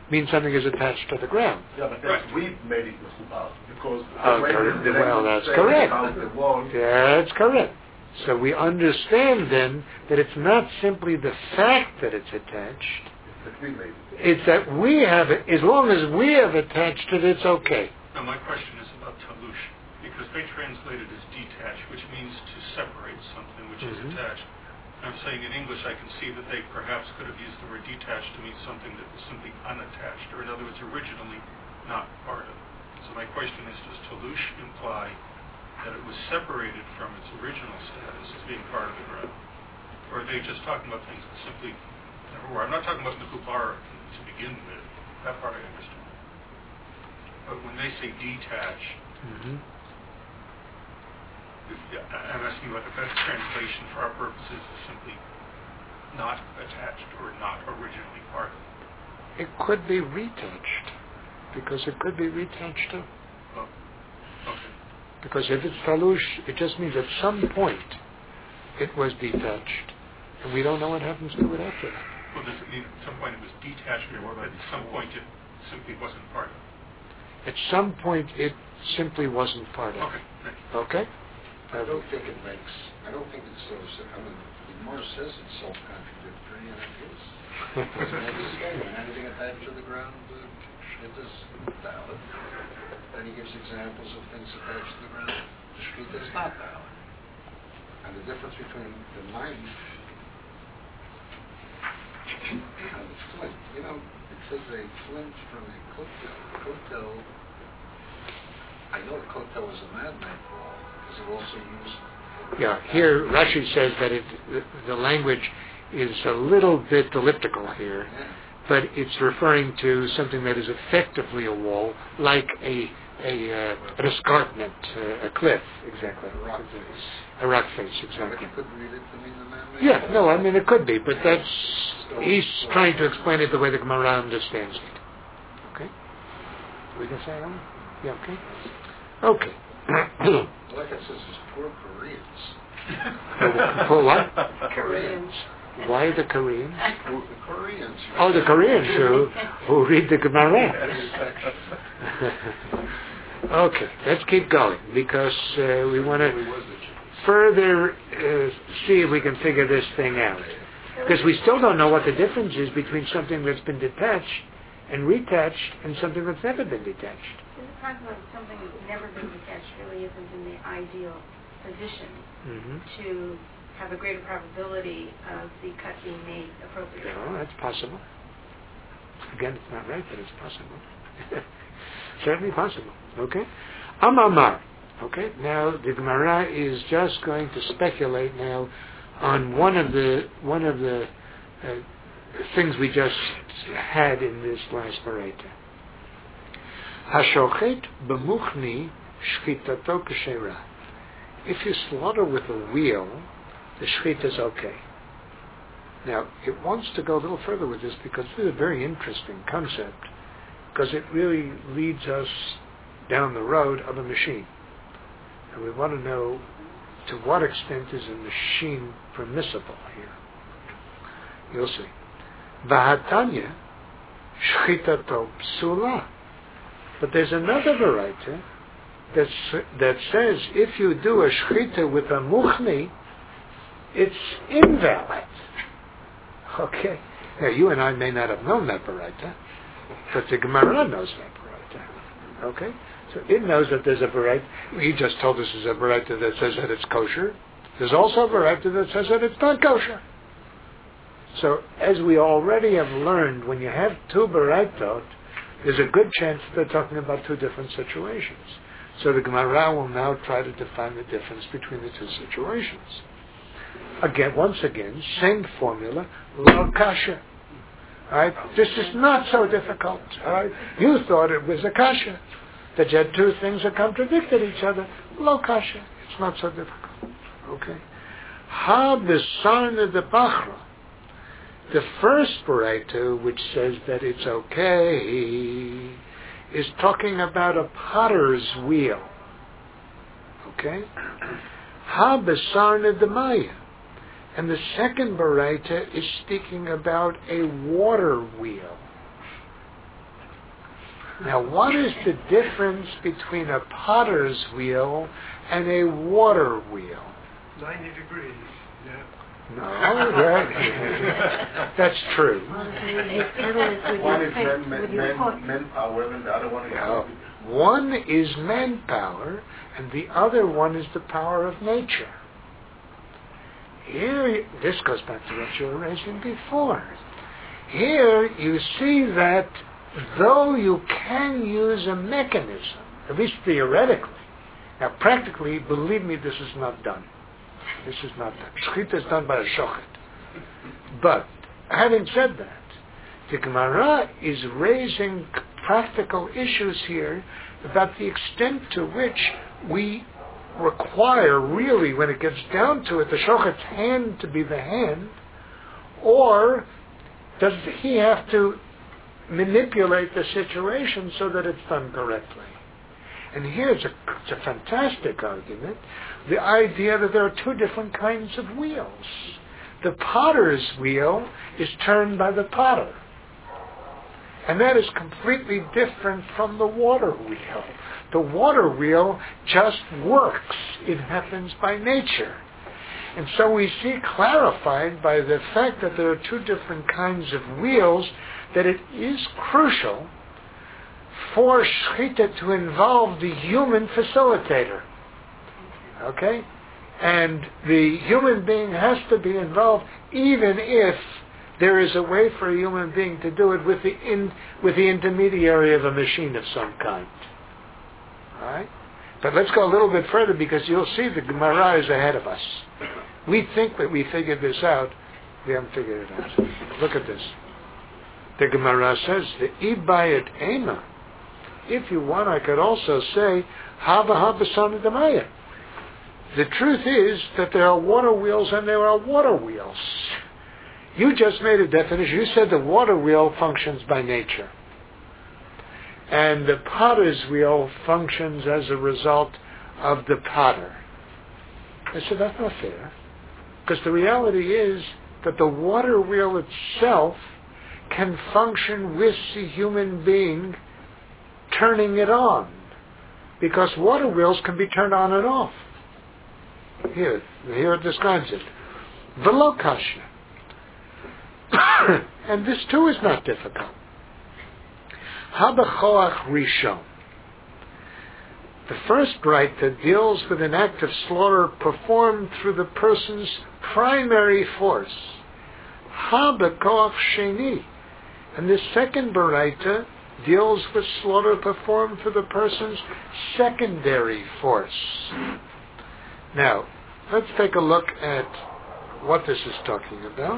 means something is attached to the ground. Yeah, but that's we made it mechubal because That's correct. The wall. That's correct. So we understand then that it's not simply the fact that it's attached. That we made it. It's that we have it. As long as we have attached it, it's okay. Now my question is about talush, because they translate it as detached, which means to separate something which is attached. I'm saying in English I can see that they perhaps could have used the word detached to mean something that was simply unattached, or in other words, originally not part of. So my question is, does talush imply that it was separated from its original status as being part of the ground? Or are they just talking about things that simply never were? I'm not talking about the Mechubara to begin with. That part I understand. But when they say detached, I'm asking about the best translation for our purposes is simply not attached or not originally part of. It could be retouched, because it could be retouched too. Oh, okay. Because if it's talush, it just means at some point it was detached, and we don't know what happens to it after that. Well, does it mean at some point it was detached, or at some point it simply wasn't part of? At some point it simply wasn't part of. Okay, thank you. Okay? I don't think it's so. I mean, the Gemara says it's self-contradictory, and it is. When anything attached to the ground, it is valid. Then he gives examples of things attached to the ground. The shechita is not valid. And the difference between the knife and the flint. You know, it says a flint from a kotel. I know the kotel was a man-made wall, because it also used... Yeah, here Rashi says that the language is a little bit elliptical here, but it's referring to something that is effectively a wall, like an escarpment, a cliff, exactly. A rock face, exactly. But you could read it to mean the man-made Yeah, no, I mean it could be, but he's trying to explain it the way the Gemara understands it. Okay? We can say that? Yeah, okay? Okay. Like it says, it's poor Koreans. For what? Koreans. Why the Koreans? The Koreans. Oh, the Koreans who read the Gemara. Okay, let's keep going, because we want to further see if we can figure this thing out. Because we still don't know what the difference is between something that's been detached and retouched and something that's never been detached. This is talking about something that's never been detached really isn't in the ideal position to have a greater probability of the cut being made appropriately. No, that's possible. Again, it's not right, but it's possible. Certainly possible. Okay? Amamar. Okay? Now the Gemara is just going to speculate now on one of the things we just had in this last Baraita. Hashochet b'muchni shchitato k'shera. If you slaughter with a wheel, the shchita is okay. Now, it wants to go a little further with this, because this is a very interesting concept, because it really leads us down the road of a machine. And we want to know to what extent is a machine permissible here. You'll see. V'hatanya shchitato psula. But there's another variety that says if you do a shchita with a muchni, it's invalid. Okay. Now you and I may not have known that variety, but the Gemara knows that variety. Okay. So it knows that there's a variety. He just told us there's a variety that says that it's kosher. There's also a variety that says that it's not kosher. So as we already have learned, when you have two varietot, there's a good chance they're talking about two different situations. So the Gemara will now try to define the difference between the two situations. Once again, same formula, lo kasha. All right? This is not so difficult. All right? You thought it was a kasha, that you had two things that contradicted each other. Lo kasha. It's not so difficult. Okay? Ha b'sarna de bachra. The first Baraita, which says that it's okay, is talking about a potter's wheel. Okay? Ha b'sarna de maya. And the second Baraita is speaking about a water wheel. Now, what is the difference between a potter's wheel and a water wheel? 90 degrees. Yeah. No, that's true. One is manpower and the other one is... No. One is manpower and the other one is the power of nature. Here, this goes back to what you were raising before. Here you see that though you can use a mechanism, at least theoretically, now practically, believe me, this is not done. This is not done. Shechita is done by a shochet. But, having said that, the Gemara is raising practical issues here about the extent to which we require, really, when it gets down to it, the shochet's hand to be the hand, or does he have to manipulate the situation so that it's done correctly? And here it's a fantastic argument, the idea that there are two different kinds of wheels. The potter's wheel is turned by the potter. And that is completely different from the water wheel. The water wheel just works. It happens by nature. And so we see clarified by the fact that there are two different kinds of wheels that it is crucial for Shechita to involve the human facilitator. Okay? And the human being has to be involved even if there is a way for a human being to do it with the intermediary of a machine of some kind. All right? But let's go a little bit further because you'll see the Gemara is ahead of us. We think that we figured this out. We haven't figured it out. Look at this. The Gemara says, the Ibayat Ema. If you want, I could also say, Hava Habasana Damaya. The truth is that there are water wheels and there are water wheels. You just made a definition. You said the water wheel functions by nature. And the potter's wheel functions as a result of the potter. I said, that's not fair. Because the reality is that the water wheel itself can function with the human being turning it on. Because water wheels can be turned on and off. Here it describes it. Velo kasha. And this too is not difficult. Habachoach Rishon. The first braita deals with an act of slaughter performed through the person's primary force. Habachoach Sheni. And the second braita deals with slaughter performed through the person's secondary force. Now, let's take a look at what this is talking about.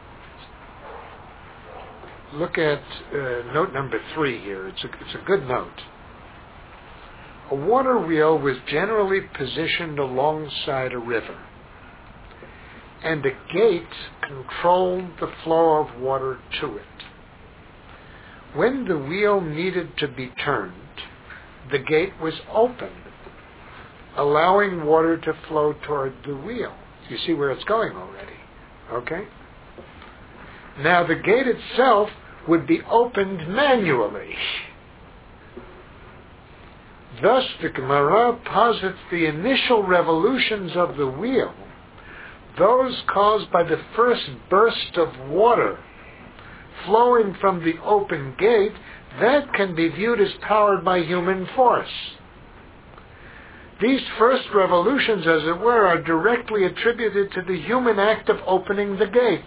Look at note number 3 here. It's a good note. A water wheel was generally positioned alongside a river, and a gate controlled the flow of water to it. When the wheel needed to be turned, the gate was open, allowing water to flow toward the wheel. You see where it's going already, okay? Now the gate itself would be opened manually. Thus the Gemara posits the initial revolutions of the wheel, those caused by the first burst of water flowing from the open gate, that can be viewed as powered by human force. These first revolutions, as it were, are directly attributed to the human act of opening the gate.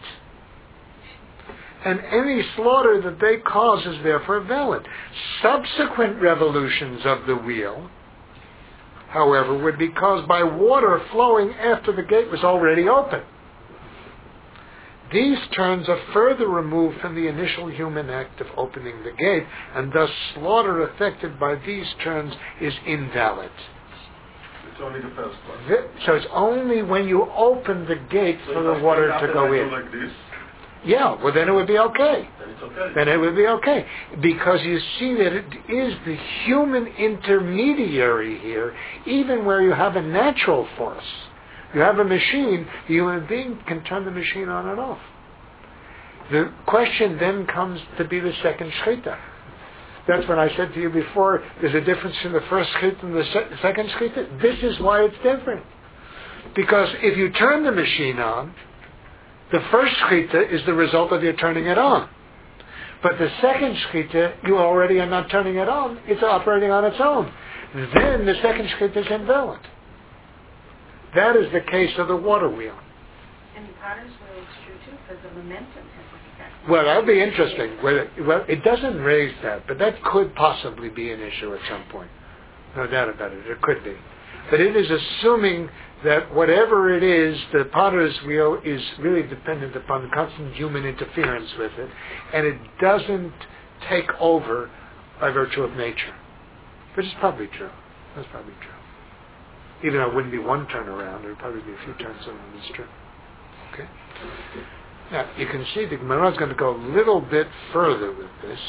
And any slaughter that they cause is therefore valid. Subsequent revolutions of the wheel, however, would be caused by water flowing after the gate was already open. These turns are further removed from the initial human act of opening the gate, and thus slaughter affected by these turns is invalid. It's only the first one. So it's only when you open the gate for the water to go in. Like this? Yeah, well then it would be okay. Then it's okay. Then it would be okay. Because you see that it is the human intermediary here, even where you have a natural force. You have a machine, the human being can turn the machine on and off. The question then comes to be the second shechita. That's when I said to you before, there's a difference in the first shchita and the second shchita. This is why it's different. Because if you turn the machine on, the first shchita is the result of your turning it on. But the second shchita, you already are not turning it on. It's operating on its own. Then the second shchita is invalid. That is the case of the water wheel. And the potter's wheel is true too, because the momentum has an effect. Well, that would be interesting. Well, it doesn't raise that, but that could possibly be an issue at some point. No doubt about it. It could be. But it is assuming that whatever it is, the potter's wheel is really dependent upon constant human interference with it, and it doesn't take over by virtue of nature. Which is probably true. That's probably true. Even though it wouldn't be one turn around, it would probably be a few turns around this trip. Okay? Now, you can see the Gemara is going to go a little bit further with this.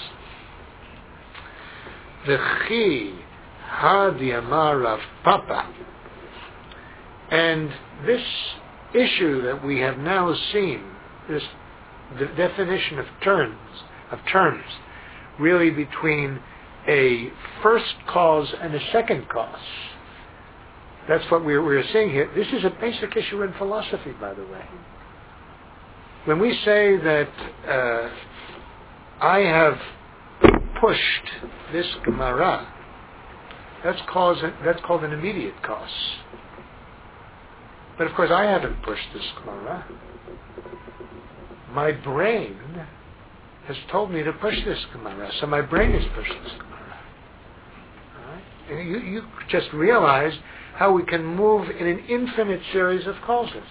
The Chi Hadiyamar Rav Papa. And this issue that we have now seen, this the definition of terms, really between a first cause and a second cause. That's what we're seeing here. This is a basic issue in philosophy, by the way. When we say that I have pushed this Gemara, that's called an immediate cause. But of course, I haven't pushed this Gemara. My brain has told me to push this Gemara, so my brain has pushed this Gemara. All right? And you just realize how we can move in an infinite series of causes.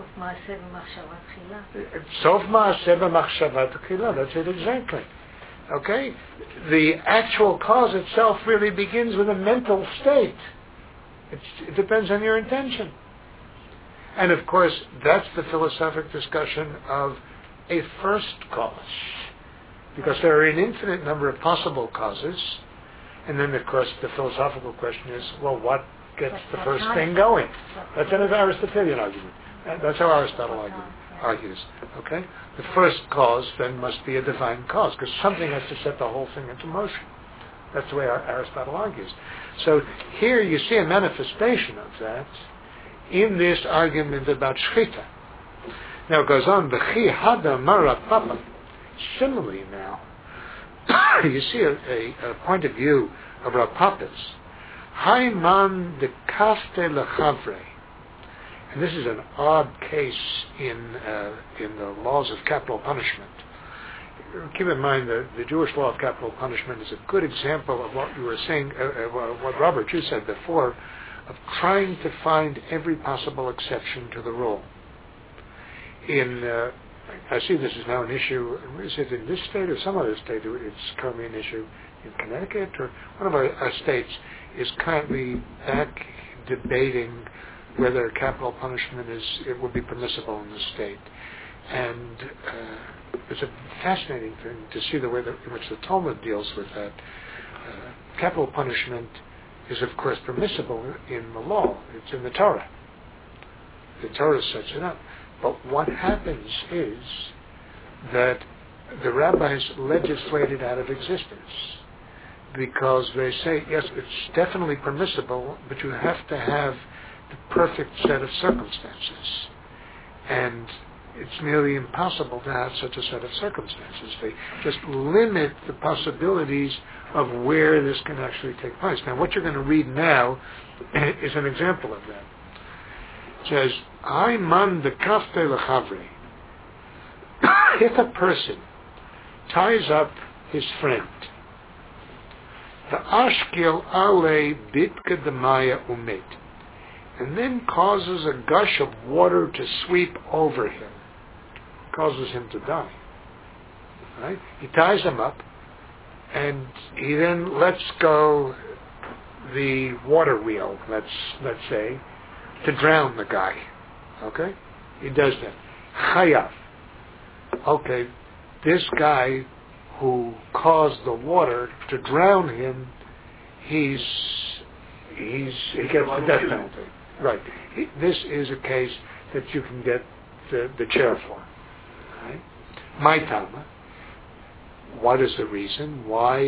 Sof ma'aseh b'machshava tchila. That's it exactly. Okay? The actual cause itself really begins with a mental state. It depends on your intention. And of course, that's the philosophic discussion of a first cause. Because there are an infinite number of possible causes. And then, of course, the philosophical question is, well, what gets the first thing going? That's an Aristotelian argument. That's how Aristotle argues. Okay? The first cause then must be a divine cause, because something has to set the whole thing into motion. That's the way Aristotle argues. So here you see a manifestation of that in this argument about shchita. Now it goes on, B'chi hada mara papa. Similarly now, you see a point of view of Rav Papa's. Haiman de kaste lechavre. And this is an odd case in the laws of capital punishment. Keep in mind that the Jewish law of capital punishment is a good example of what you were saying, what Robert, you said before, of trying to find every possible exception to the rule. I see this is now an issue. Is it in this state or some other state? It's currently an issue in Connecticut, or one of our states is currently back debating whether capital punishment would be permissible in the state. And it's a fascinating thing to see the way in which the Talmud deals with that. Capital punishment is, of course, permissible in the law. It's in the Torah. The Torah sets it up. But what happens is that the rabbis legislate it out of existence, because they say, yes, it's definitely permissible, but you have to have the perfect set of circumstances. And it's nearly impossible to have such a set of circumstances. They just limit the possibilities of where this can actually take place. Now, what you're going to read now is an example of that. It says, I man de kafte lechavri. If a person ties up his friend, the ashkil ale bitka demaya umet, and then causes a gush of water to sweep over him, causes him to die. Right? He ties him up, and he then lets go the water wheel, let's say, to drown the guy. Okay? He does that. Chayav. Okay, this guy who caused the water to drown him, he gets the death penalty. Right. This is a case that you can get the chair for. Right? My Tama. What is the reason why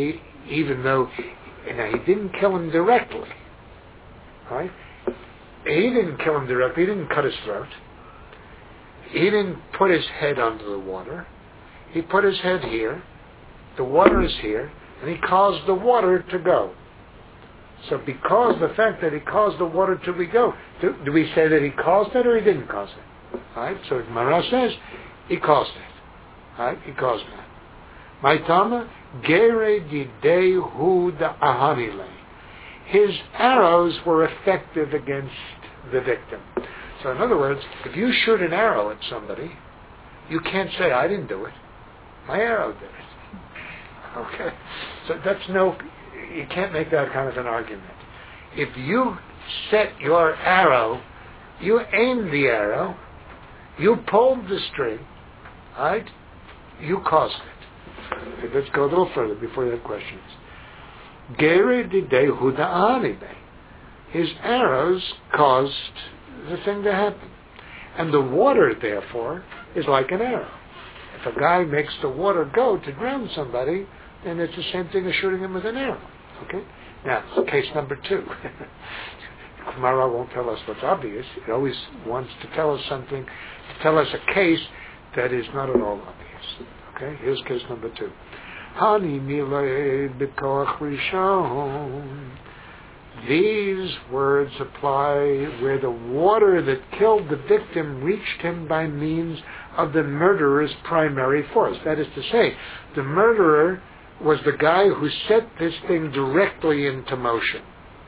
even though he didn't kill him directly. Right? He didn't kill him directly. He didn't cut his throat. He didn't put his head under the water. He put his head here. The water is here, and he caused the water to go. So because the fact that he caused the water to go, do we say that he caused it or he didn't cause it? Right? So Gemara says he caused it. Right? He caused it. Maitama gere didei hu ahanile. His arrows were effective against the victim. So in other words, if you shoot an arrow at somebody, you can't say, I didn't do it. My arrow did it. Okay? So you can't make that kind of an argument. If you set your arrow, you aimed the arrow, you pulled the string, right? You caused it. Okay, let's go a little further before you have questions. Gere didei hu da'anibe. His arrows caused the thing to happen. And the water, therefore, is like an arrow. If a guy makes the water go to drown somebody, then it's the same thing as shooting him with an arrow. Okay? Now, case number 2. Gemara won't tell us what's obvious. It always wants to tell us something, to tell us a case that is not at all obvious. Okay? Here's case number 2. Hani milei b'koach rishon. These words apply where the water that killed the victim reached him by means of the murderer's primary force. That is to say, the murderer was the guy who set this thing directly into motion.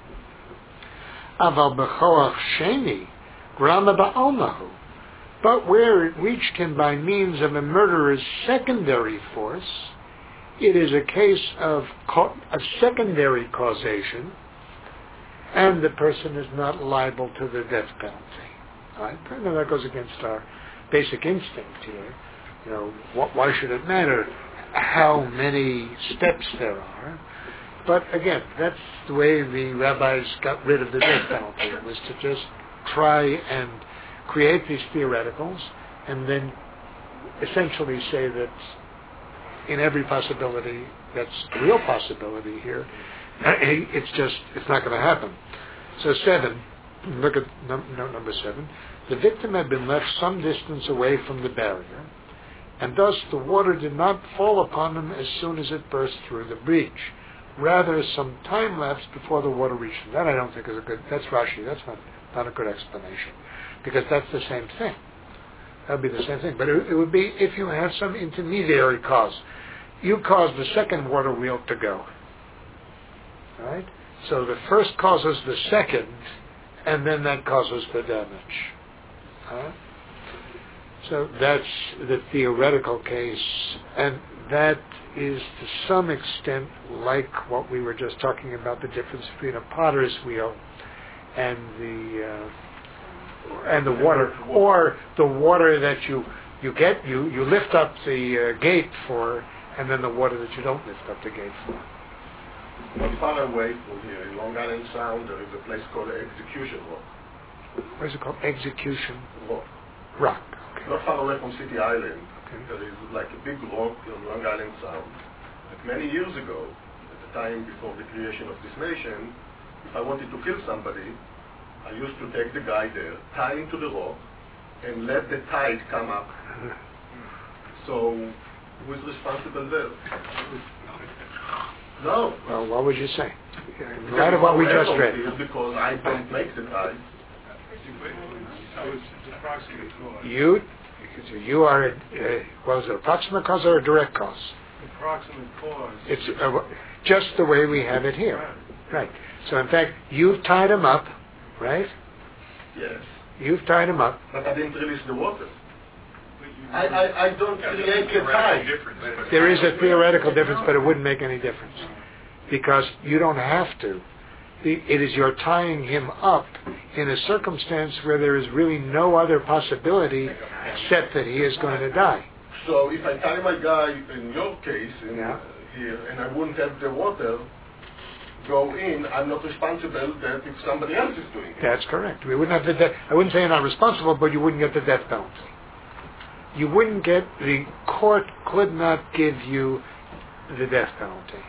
Aval b'koach sheni grama ba'almahu. But where it reached him by means of a murderer's secondary force, it is a case of secondary causation, and the person is not liable to the death penalty. Right? Now that goes against our basic instinct here. Why should it matter how many steps there are? But again, that's the way the rabbis got rid of the death penalty, was to just try and create these theoreticals and then essentially say that in every possibility, that's the real possibility here, it's not going to happen. So 7, look at note number 7. The victim had been left some distance away from the barrier, and thus the water did not fall upon him as soon as it burst through the breach. Rather, some time lapsed before the water reached him. That I don't think is that's Rashi, that's not a good explanation, because that's the same thing. That would be the same thing. But it would be if you have some intermediary cause. You cause the second water wheel to go. Right? So the first causes the second, and then that causes the damage. So that's the theoretical case, and that is to some extent like what we were just talking about, the difference between a potter's wheel and the water, or the water that you lift up the gate for, and then the water that you don't lift up the gate for. Not far away from here, in Long Island Sound, there is a place called Execution Rock. What is it called? Execution Rock. Okay. Not far away from City Island. Okay. There is like a big rock on Long Island Sound. Like many years ago, at the time before the creation of this nation, if I wanted to kill somebody, I used to take the guy there, tie him to the rock, and let the tide come up. So, who is responsible there? No. Well, what would you say? In light of what we just read. Because I don't make the tide. So it's approximate cause. You are, was it a proximate cause or a direct cause? Approximate cause. It's just the way we have it here. Right. So in fact, you've tied him up, right? Yes. You've tied him up. But I didn't release the water. I don't create the tide. There is a theoretical difference, but it wouldn't make any difference. Because you don't have to. It is you're tying him up in a circumstance where there is really no other possibility except that he is going to die. So if I tie my guy, in your case, here, and I wouldn't have the water go in, I'm not responsible that if somebody else is doing it. That's correct. We wouldn't have I wouldn't say you're not responsible, but you wouldn't get the death penalty. You wouldn't get, the court could not give you the death penalty.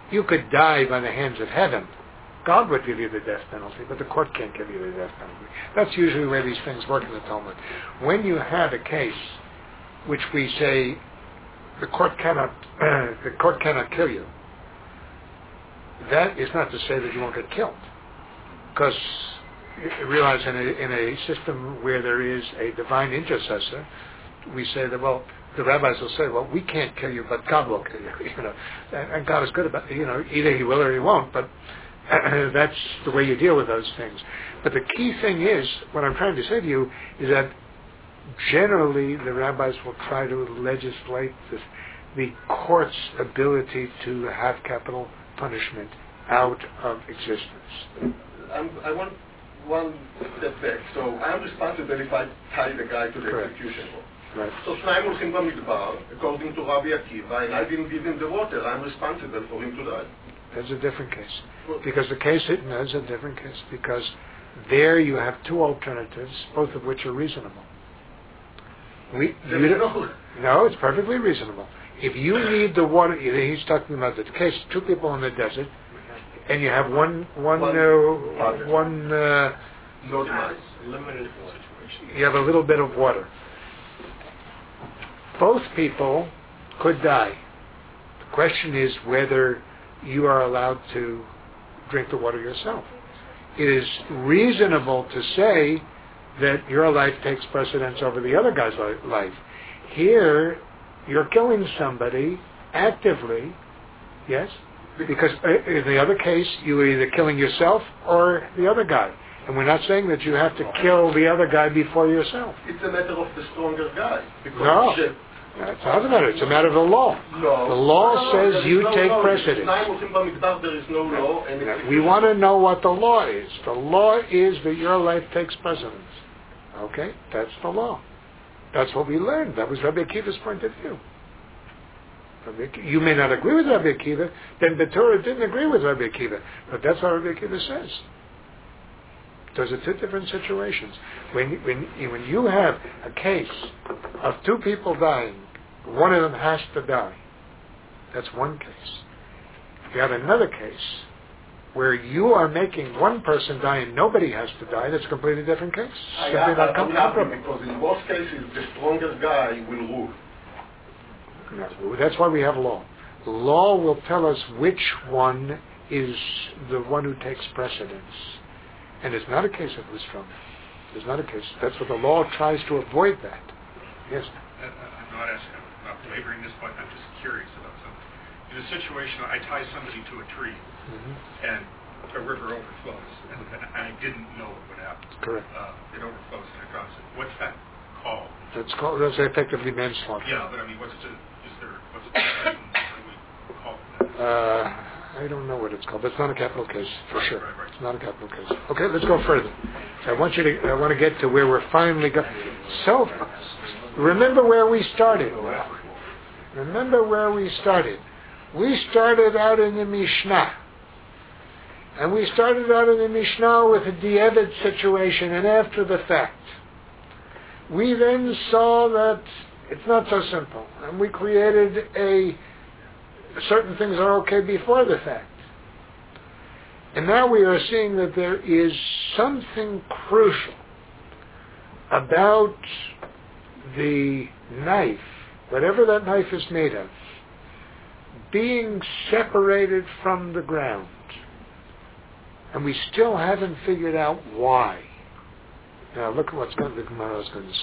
You could die by the hands of heaven. God would give you the death penalty, but the court can't give you the death penalty. That's usually the way these things work in the Talmud. When you have a case which we say the court cannot kill you, that is not to say that you won't get killed. Because you realize in a system where there is a divine intercessor, we say that, well, the rabbis will say, well, we can't kill you, but God will kill you. And God is good about it. Either He will or He won't, but that's the way you deal with those things. But the key thing is, what I'm trying to say to you, is that generally the rabbis will try to legislate the court's ability to have capital punishment out of existence. I want one step back. So I'm responsible if I tie the guy to the Correct. execution rope. Right. So Shnayim Olchim Bamidbar, according to Rabbi Akiva, and I didn't give him the water, I'm responsible for him to die. That's a different case. Because the case, that's a different case. Because there you have two alternatives, both of which are reasonable. No, it's perfectly reasonable. If you need the water, he's talking about the case, two people in the desert, and you have one limited situation. You have a little bit of water. Both people could die. The question is whether you are allowed to drink the water yourself. It is reasonable to say that your life takes precedence over the other guy's life. Here, you're killing somebody actively, yes? Because in the other case, you are either killing yourself or the other guy. And we're not saying that you have to kill the other guy before yourself. It's a matter of the stronger guy. No. It's not a matter. It's a matter of the law. No. The law says you take precedence. There is no law. And We want to know what the law is. The law is that your life takes precedence. Okay? That's the law. That's what we learned. That was Rabbi Akiva's point of view. You may not agree with Rabbi Akiva. Ben Betura didn't agree with Rabbi Akiva. But that's what Rabbi Akiva says. Those are two different situations. When you have a case of two people dying, one of them has to die. That's one case. If you have another case where you are making one person die and nobody has to die, that's a completely different case. Because in most cases, the strongest guy will rule. No, that's why we have law. Law will tell us which one is the one who takes precedence. And it's not a case of who's stronger. It's not a case. That's what the law tries to avoid that. Yes? I'm not asking, I'm not belaboring this point, I'm just curious about something. In a situation, I tie somebody to a tree, and a river overflows, and I didn't know what would happen. Correct. It overflows and it drops it. What's that called? That's effectively manslaughter. Yeah, but I mean, what's the what do we call that? I don't know what it's called, but it's not a capital case, for sure. Right. It's not a capital case. Okay, let's go further. I want to get to where we're finally going. So, remember where we started. We started out in the Mishnah. And we started out in the Mishnah with a Di'evid situation, and after the fact. We then saw that it's not so simple. And we created certain things are okay before the fact. And now we are seeing that there is something crucial about the knife, whatever that knife is made of, being separated from the ground. And we still haven't figured out why. Now look at what the Gemara is going to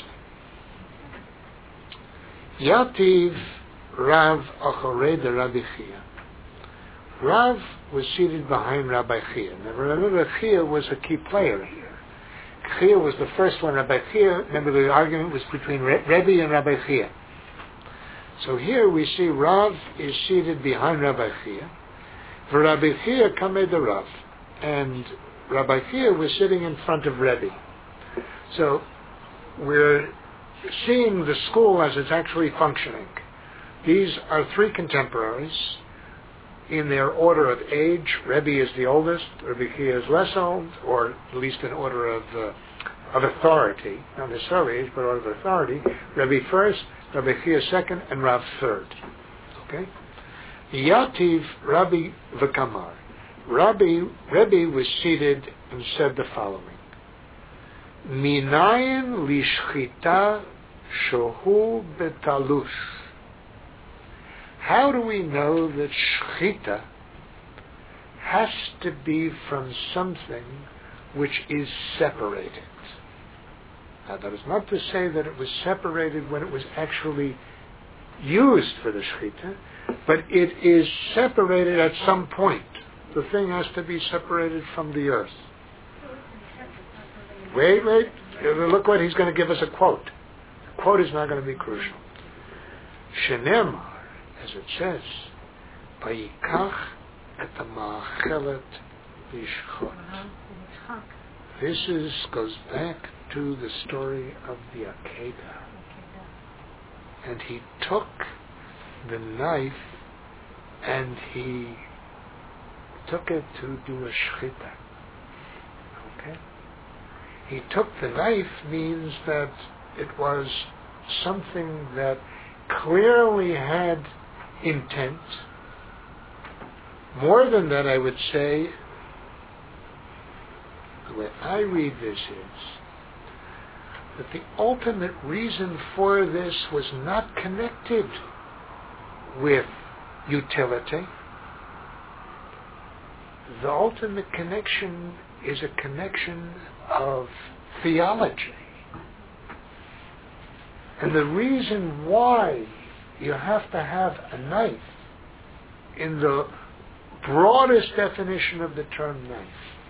say. Yativ Rav Achorei de Rabbi Chia. Rav was seated behind Rabbi Chia. Now remember, Chia was a key player here. Chia was the first one. Rabbi Chia, remember the argument was between Rebbe and Rabbi Chia. So here we see Rav is seated behind Rabbi Chia. For Rabbi Chia kamed the Rav. And Rabbi Chia was sitting in front of Rebbe. So we're seeing the school as it's actually functioning. These are three contemporaries in their order of age. Rebbe is the oldest, Rabbi Chia is less old, or at least in order of authority, not necessarily age, but order of authority. Rebbe first, Rabbi Chia second, and Rav third. Okay? Yativ Rabbi V'Kamar. Rebbe was seated and said the following: Minayin lishchita shohu betalus. How do we know that shchita has to be from something which is separated? Now, that is not to say that it was separated when it was actually used for the shchita, but it is separated at some point. The thing has to be separated from the earth. Wait. Look what he's going to give us a quote. The quote is not going to be crucial. Shenemar, as it says, Vayikach et ha'ma'achelet lishchot. This goes back to the story of the Akedah. And he took the knife and he took it to do a shchita. Okay? He took the knife means that it was something that clearly had intent. More than that, I would say, the way I read this is that the ultimate reason for this was not connected with utility. The ultimate connection is a connection of theology. And the reason why you have to have a knife in the broadest definition of the term knife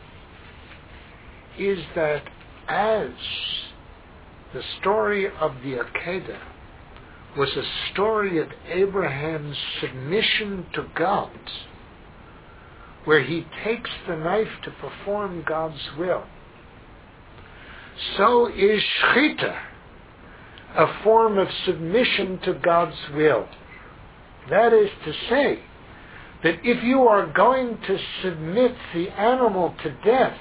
is that as the story of the Akedah was a story of Abraham's submission to God, where he takes the knife to perform God's will, so is shchita a form of submission to God's will. That is to say, that if you are going to submit the animal to death,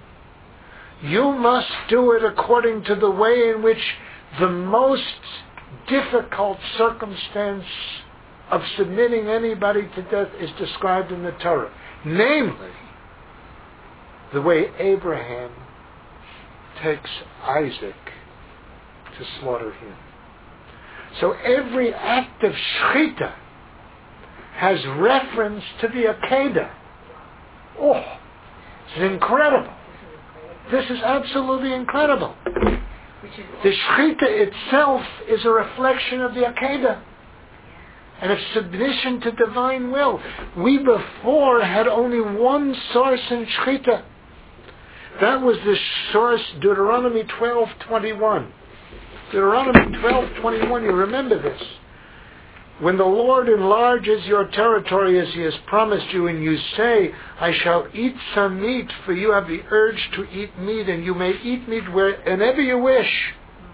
you must do it according to the way in which the most difficult circumstance of submitting anybody to death is described in the Torah. Namely, the way Abraham takes Isaac to slaughter him. So every act of shchita has reference to the Akedah. Oh, this is incredible. This is absolutely incredible. The shchita itself is a reflection of the Akedah and of submission to divine will. We before had only one source in shchita. That was the source, Deuteronomy 12:21. Deuteronomy 12:21, you remember this. When the Lord enlarges your territory as he has promised you, and you say, I shall eat some meat, for you have the urge to eat meat, and you may eat meat whenever you wish.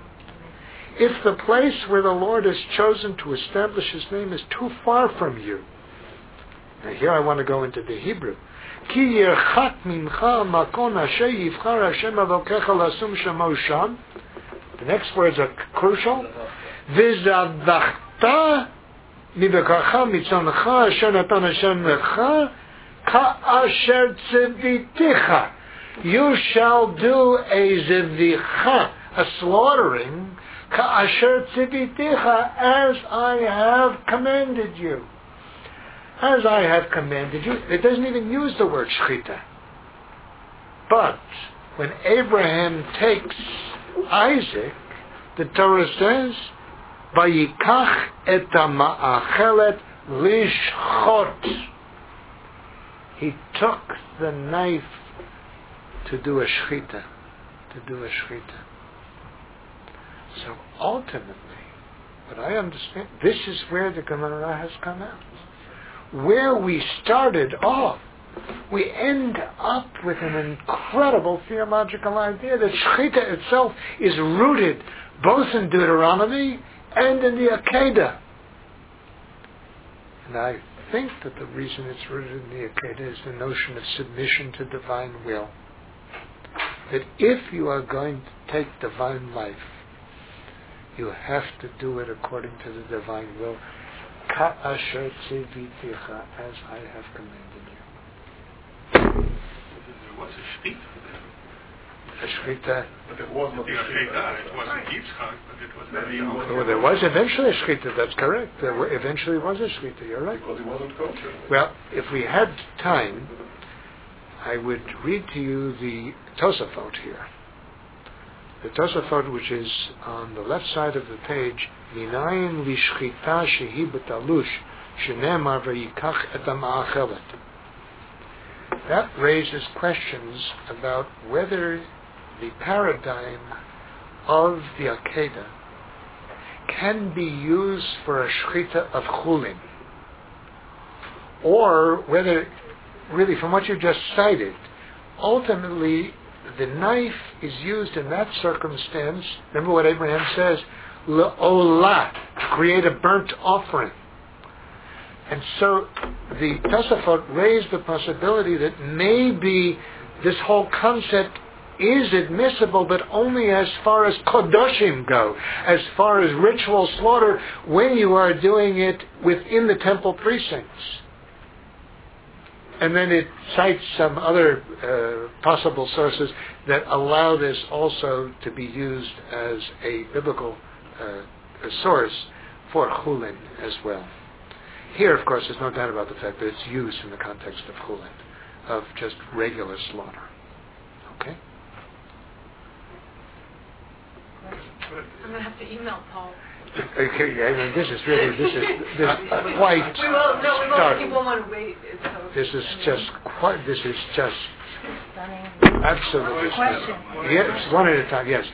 If the place where the Lord has chosen to establish his name is too far from you. Now here I want to go into the Hebrew. Ki yirchak mincha makon asher yivchar Hashem Elokecha lasum shemo sham. The next words are crucial. V'zavachta mibekarcha mitzoncha asher natan Hashem lecha ka'asher tziviticha. You shall do a zivicha, a slaughtering, ka'asher tziviticha, as I have commanded you. As I have commanded you. It doesn't even use the word shchita. But when Abraham takes Isaac, the Torah says, Vayikach et ha'ma'achelet lishchot. He took the knife to do a shchita. So ultimately, what I understand, this is where the Gemara has come out. Where we started off, we end up with an incredible theological idea that shchita itself is rooted both in Deuteronomy and in the Akedah. And I think that the reason it's rooted in the Akedah is the notion of submission to divine will. That if you are going to take divine life, you have to do it according to the divine will. ka'asher tziviticha, as I have commanded you. There was a shechita. A shechita. But it was not a shechita. It wasn't Yitzchak, but it was Maybe not. it was- Well, there was eventually a shechita, that's correct. There eventually was a shechita, you're right. Because it wasn't kosher. Well, if we had time, I would read to you the Tosafot here. The Tosafot, which is on the left side of the page, Minayin lishchita shehi betalush shenemar v'yikach et ha'ma'achelet. That raises questions about whether the paradigm of the Akedah can be used for a shechita of chulin, or whether, really, from what you just cited, ultimately the knife is used in that circumstance. Remember what Abraham says, le'olah, to create a burnt offering. And so the Tosafot raised the possibility that maybe this whole concept is admissible, but only as far as kodoshim go, as far as ritual slaughter, when you are doing it within the temple precincts. And then it cites some other possible sources that allow this also to be used as a biblical source for chulin as well. Here, of course, there's no doubt about the fact that it's used in the context of chulin, of just regular slaughter. Okay? I'm going to have to email Paul. Okay, I mean, this is quite We won't stark. keep one wait. This is just absolutely Question. Yes, one at a time. Yes.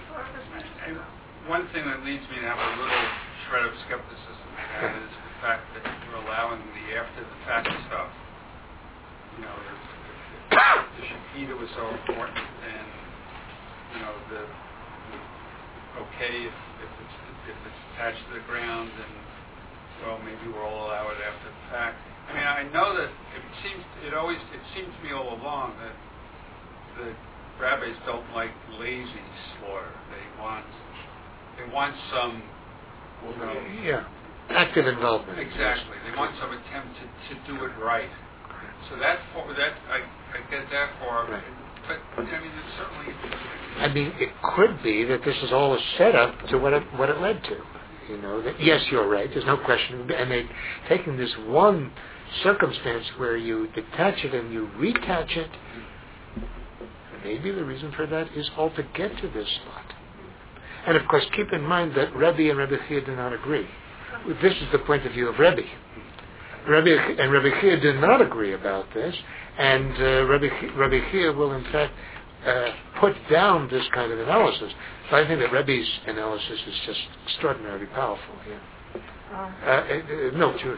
One thing that leads me to have a little shred of skepticism is the fact that we're allowing the after-the-fact stuff. You know, the shechita was so important, and okay if it's attached to the ground, then well maybe we'll allow it after the fact. I mean, I know that it seems to me all along that the rabbis don't like lazy slaughter. They want some, active involvement. Exactly. They want some attempt to do it right. So I get that far. Right. But I mean, it's certainly. I mean, it could be that this is all a setup to what it led to. You know, that, yes, you're right. There's no question. And they're taking this one circumstance where you detach it and you retach it. Maybe the reason for that is all to get to this spot. And of course, keep in mind that Rebbe and Rebbe Chia do not agree. This is the point of view of Rebbe. Rebbe and Rebbe Chia do not agree about this, and Rebbe Chia will in fact put down this kind of analysis. So I think that Rebbe's analysis is just extraordinarily powerful. Yeah. No, Judy.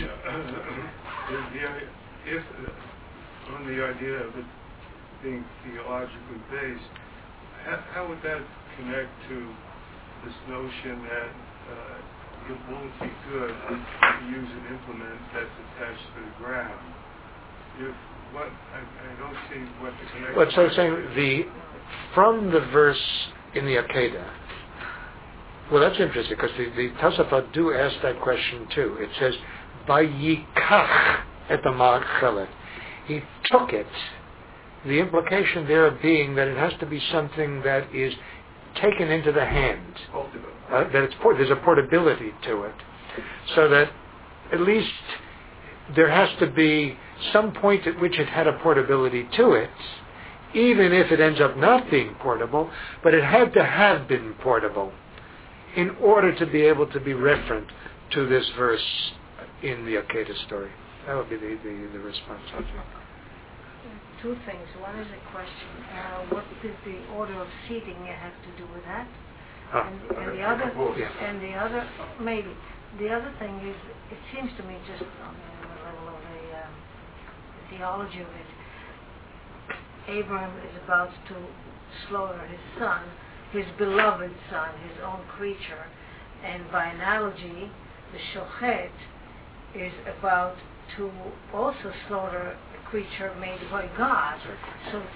If on the idea of it being theologically based, how would that connect to this notion that it won't be good to use an implement that's attached to the ground? I don't see what the connection. Well, so I'm saying from the verse in the Akedah. Well, that's interesting because the Tosafot do ask that question too. It says, "Vayikach et ha'ma'achelet." He took it. The implication there being that it has to be something that is taken into the hand. That there's a portability to it, so that at least there has to be some point at which it had a portability to it, even if it ends up not being portable, but it had to have been portable in order to be able to be referent to this verse in the Akedah story. That would be the response. Two things. One is a question. What did the order of seating have to do with that? And the other, maybe. The other thing is, it seems to me, just on the level of the theology of it, Abraham is about to slaughter his son, his beloved son, his own creature, and by analogy, the shochet is about to also slaughter a creature made by God. So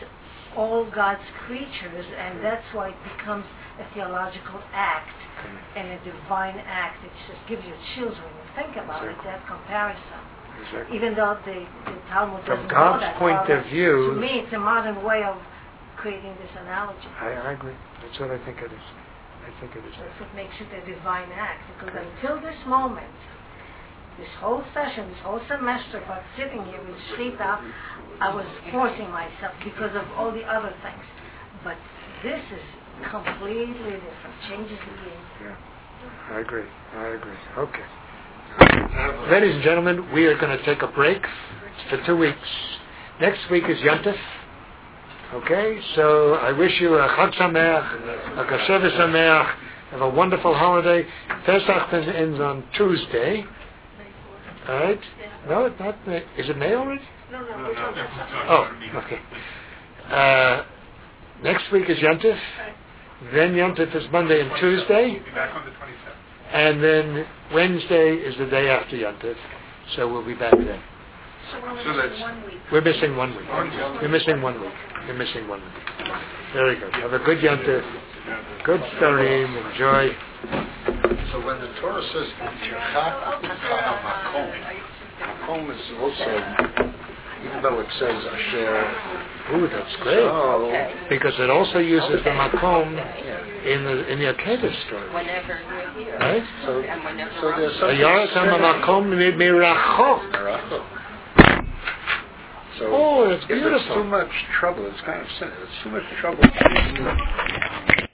all God's creatures, and that's why it becomes a theological act and a divine act. It just gives you chills when you think about it, that comparison. Exactly. Even though the Talmud From doesn't God's know that, point well, of view, to me it's a modern way of creating this analogy. I agree. That's what I think it is. I think it is. That's what makes it a divine act, because until this moment, this whole session, this whole semester, but sitting here with Shlita, I was forcing myself because of all the other things. But this is completely different. Changes the game. Yeah, I agree. Okay. Ladies and gentlemen, we are going to take a break for 2 weeks. Next week is Yom Tov. Okay, so I wish you a Chag Sameach, a Kasher Sameach, have a wonderful holiday. Pesach ends on Tuesday. All right? No, it's not May. Is it May already? No. Oh, okay. Next week is Yom Tov. Then Yom Tov is Monday and Tuesday. We'll be back on the 27th. And then Wednesday is the day after Yom Tov. So we'll be back then. So that's 1 week. We're missing 1 week. You're missing 1 week. You're missing 1 week. Very good. Have a good Yom Tov. Good Starim. Enjoy. So when the Torah says Makom is also, even though it says Asher. Ooh, that's great. Because it also uses the Makom in the Akedah story. Whenever we're here. Right? So there's something. So it's if beautiful. it's too much trouble, it's kind of it's too much trouble.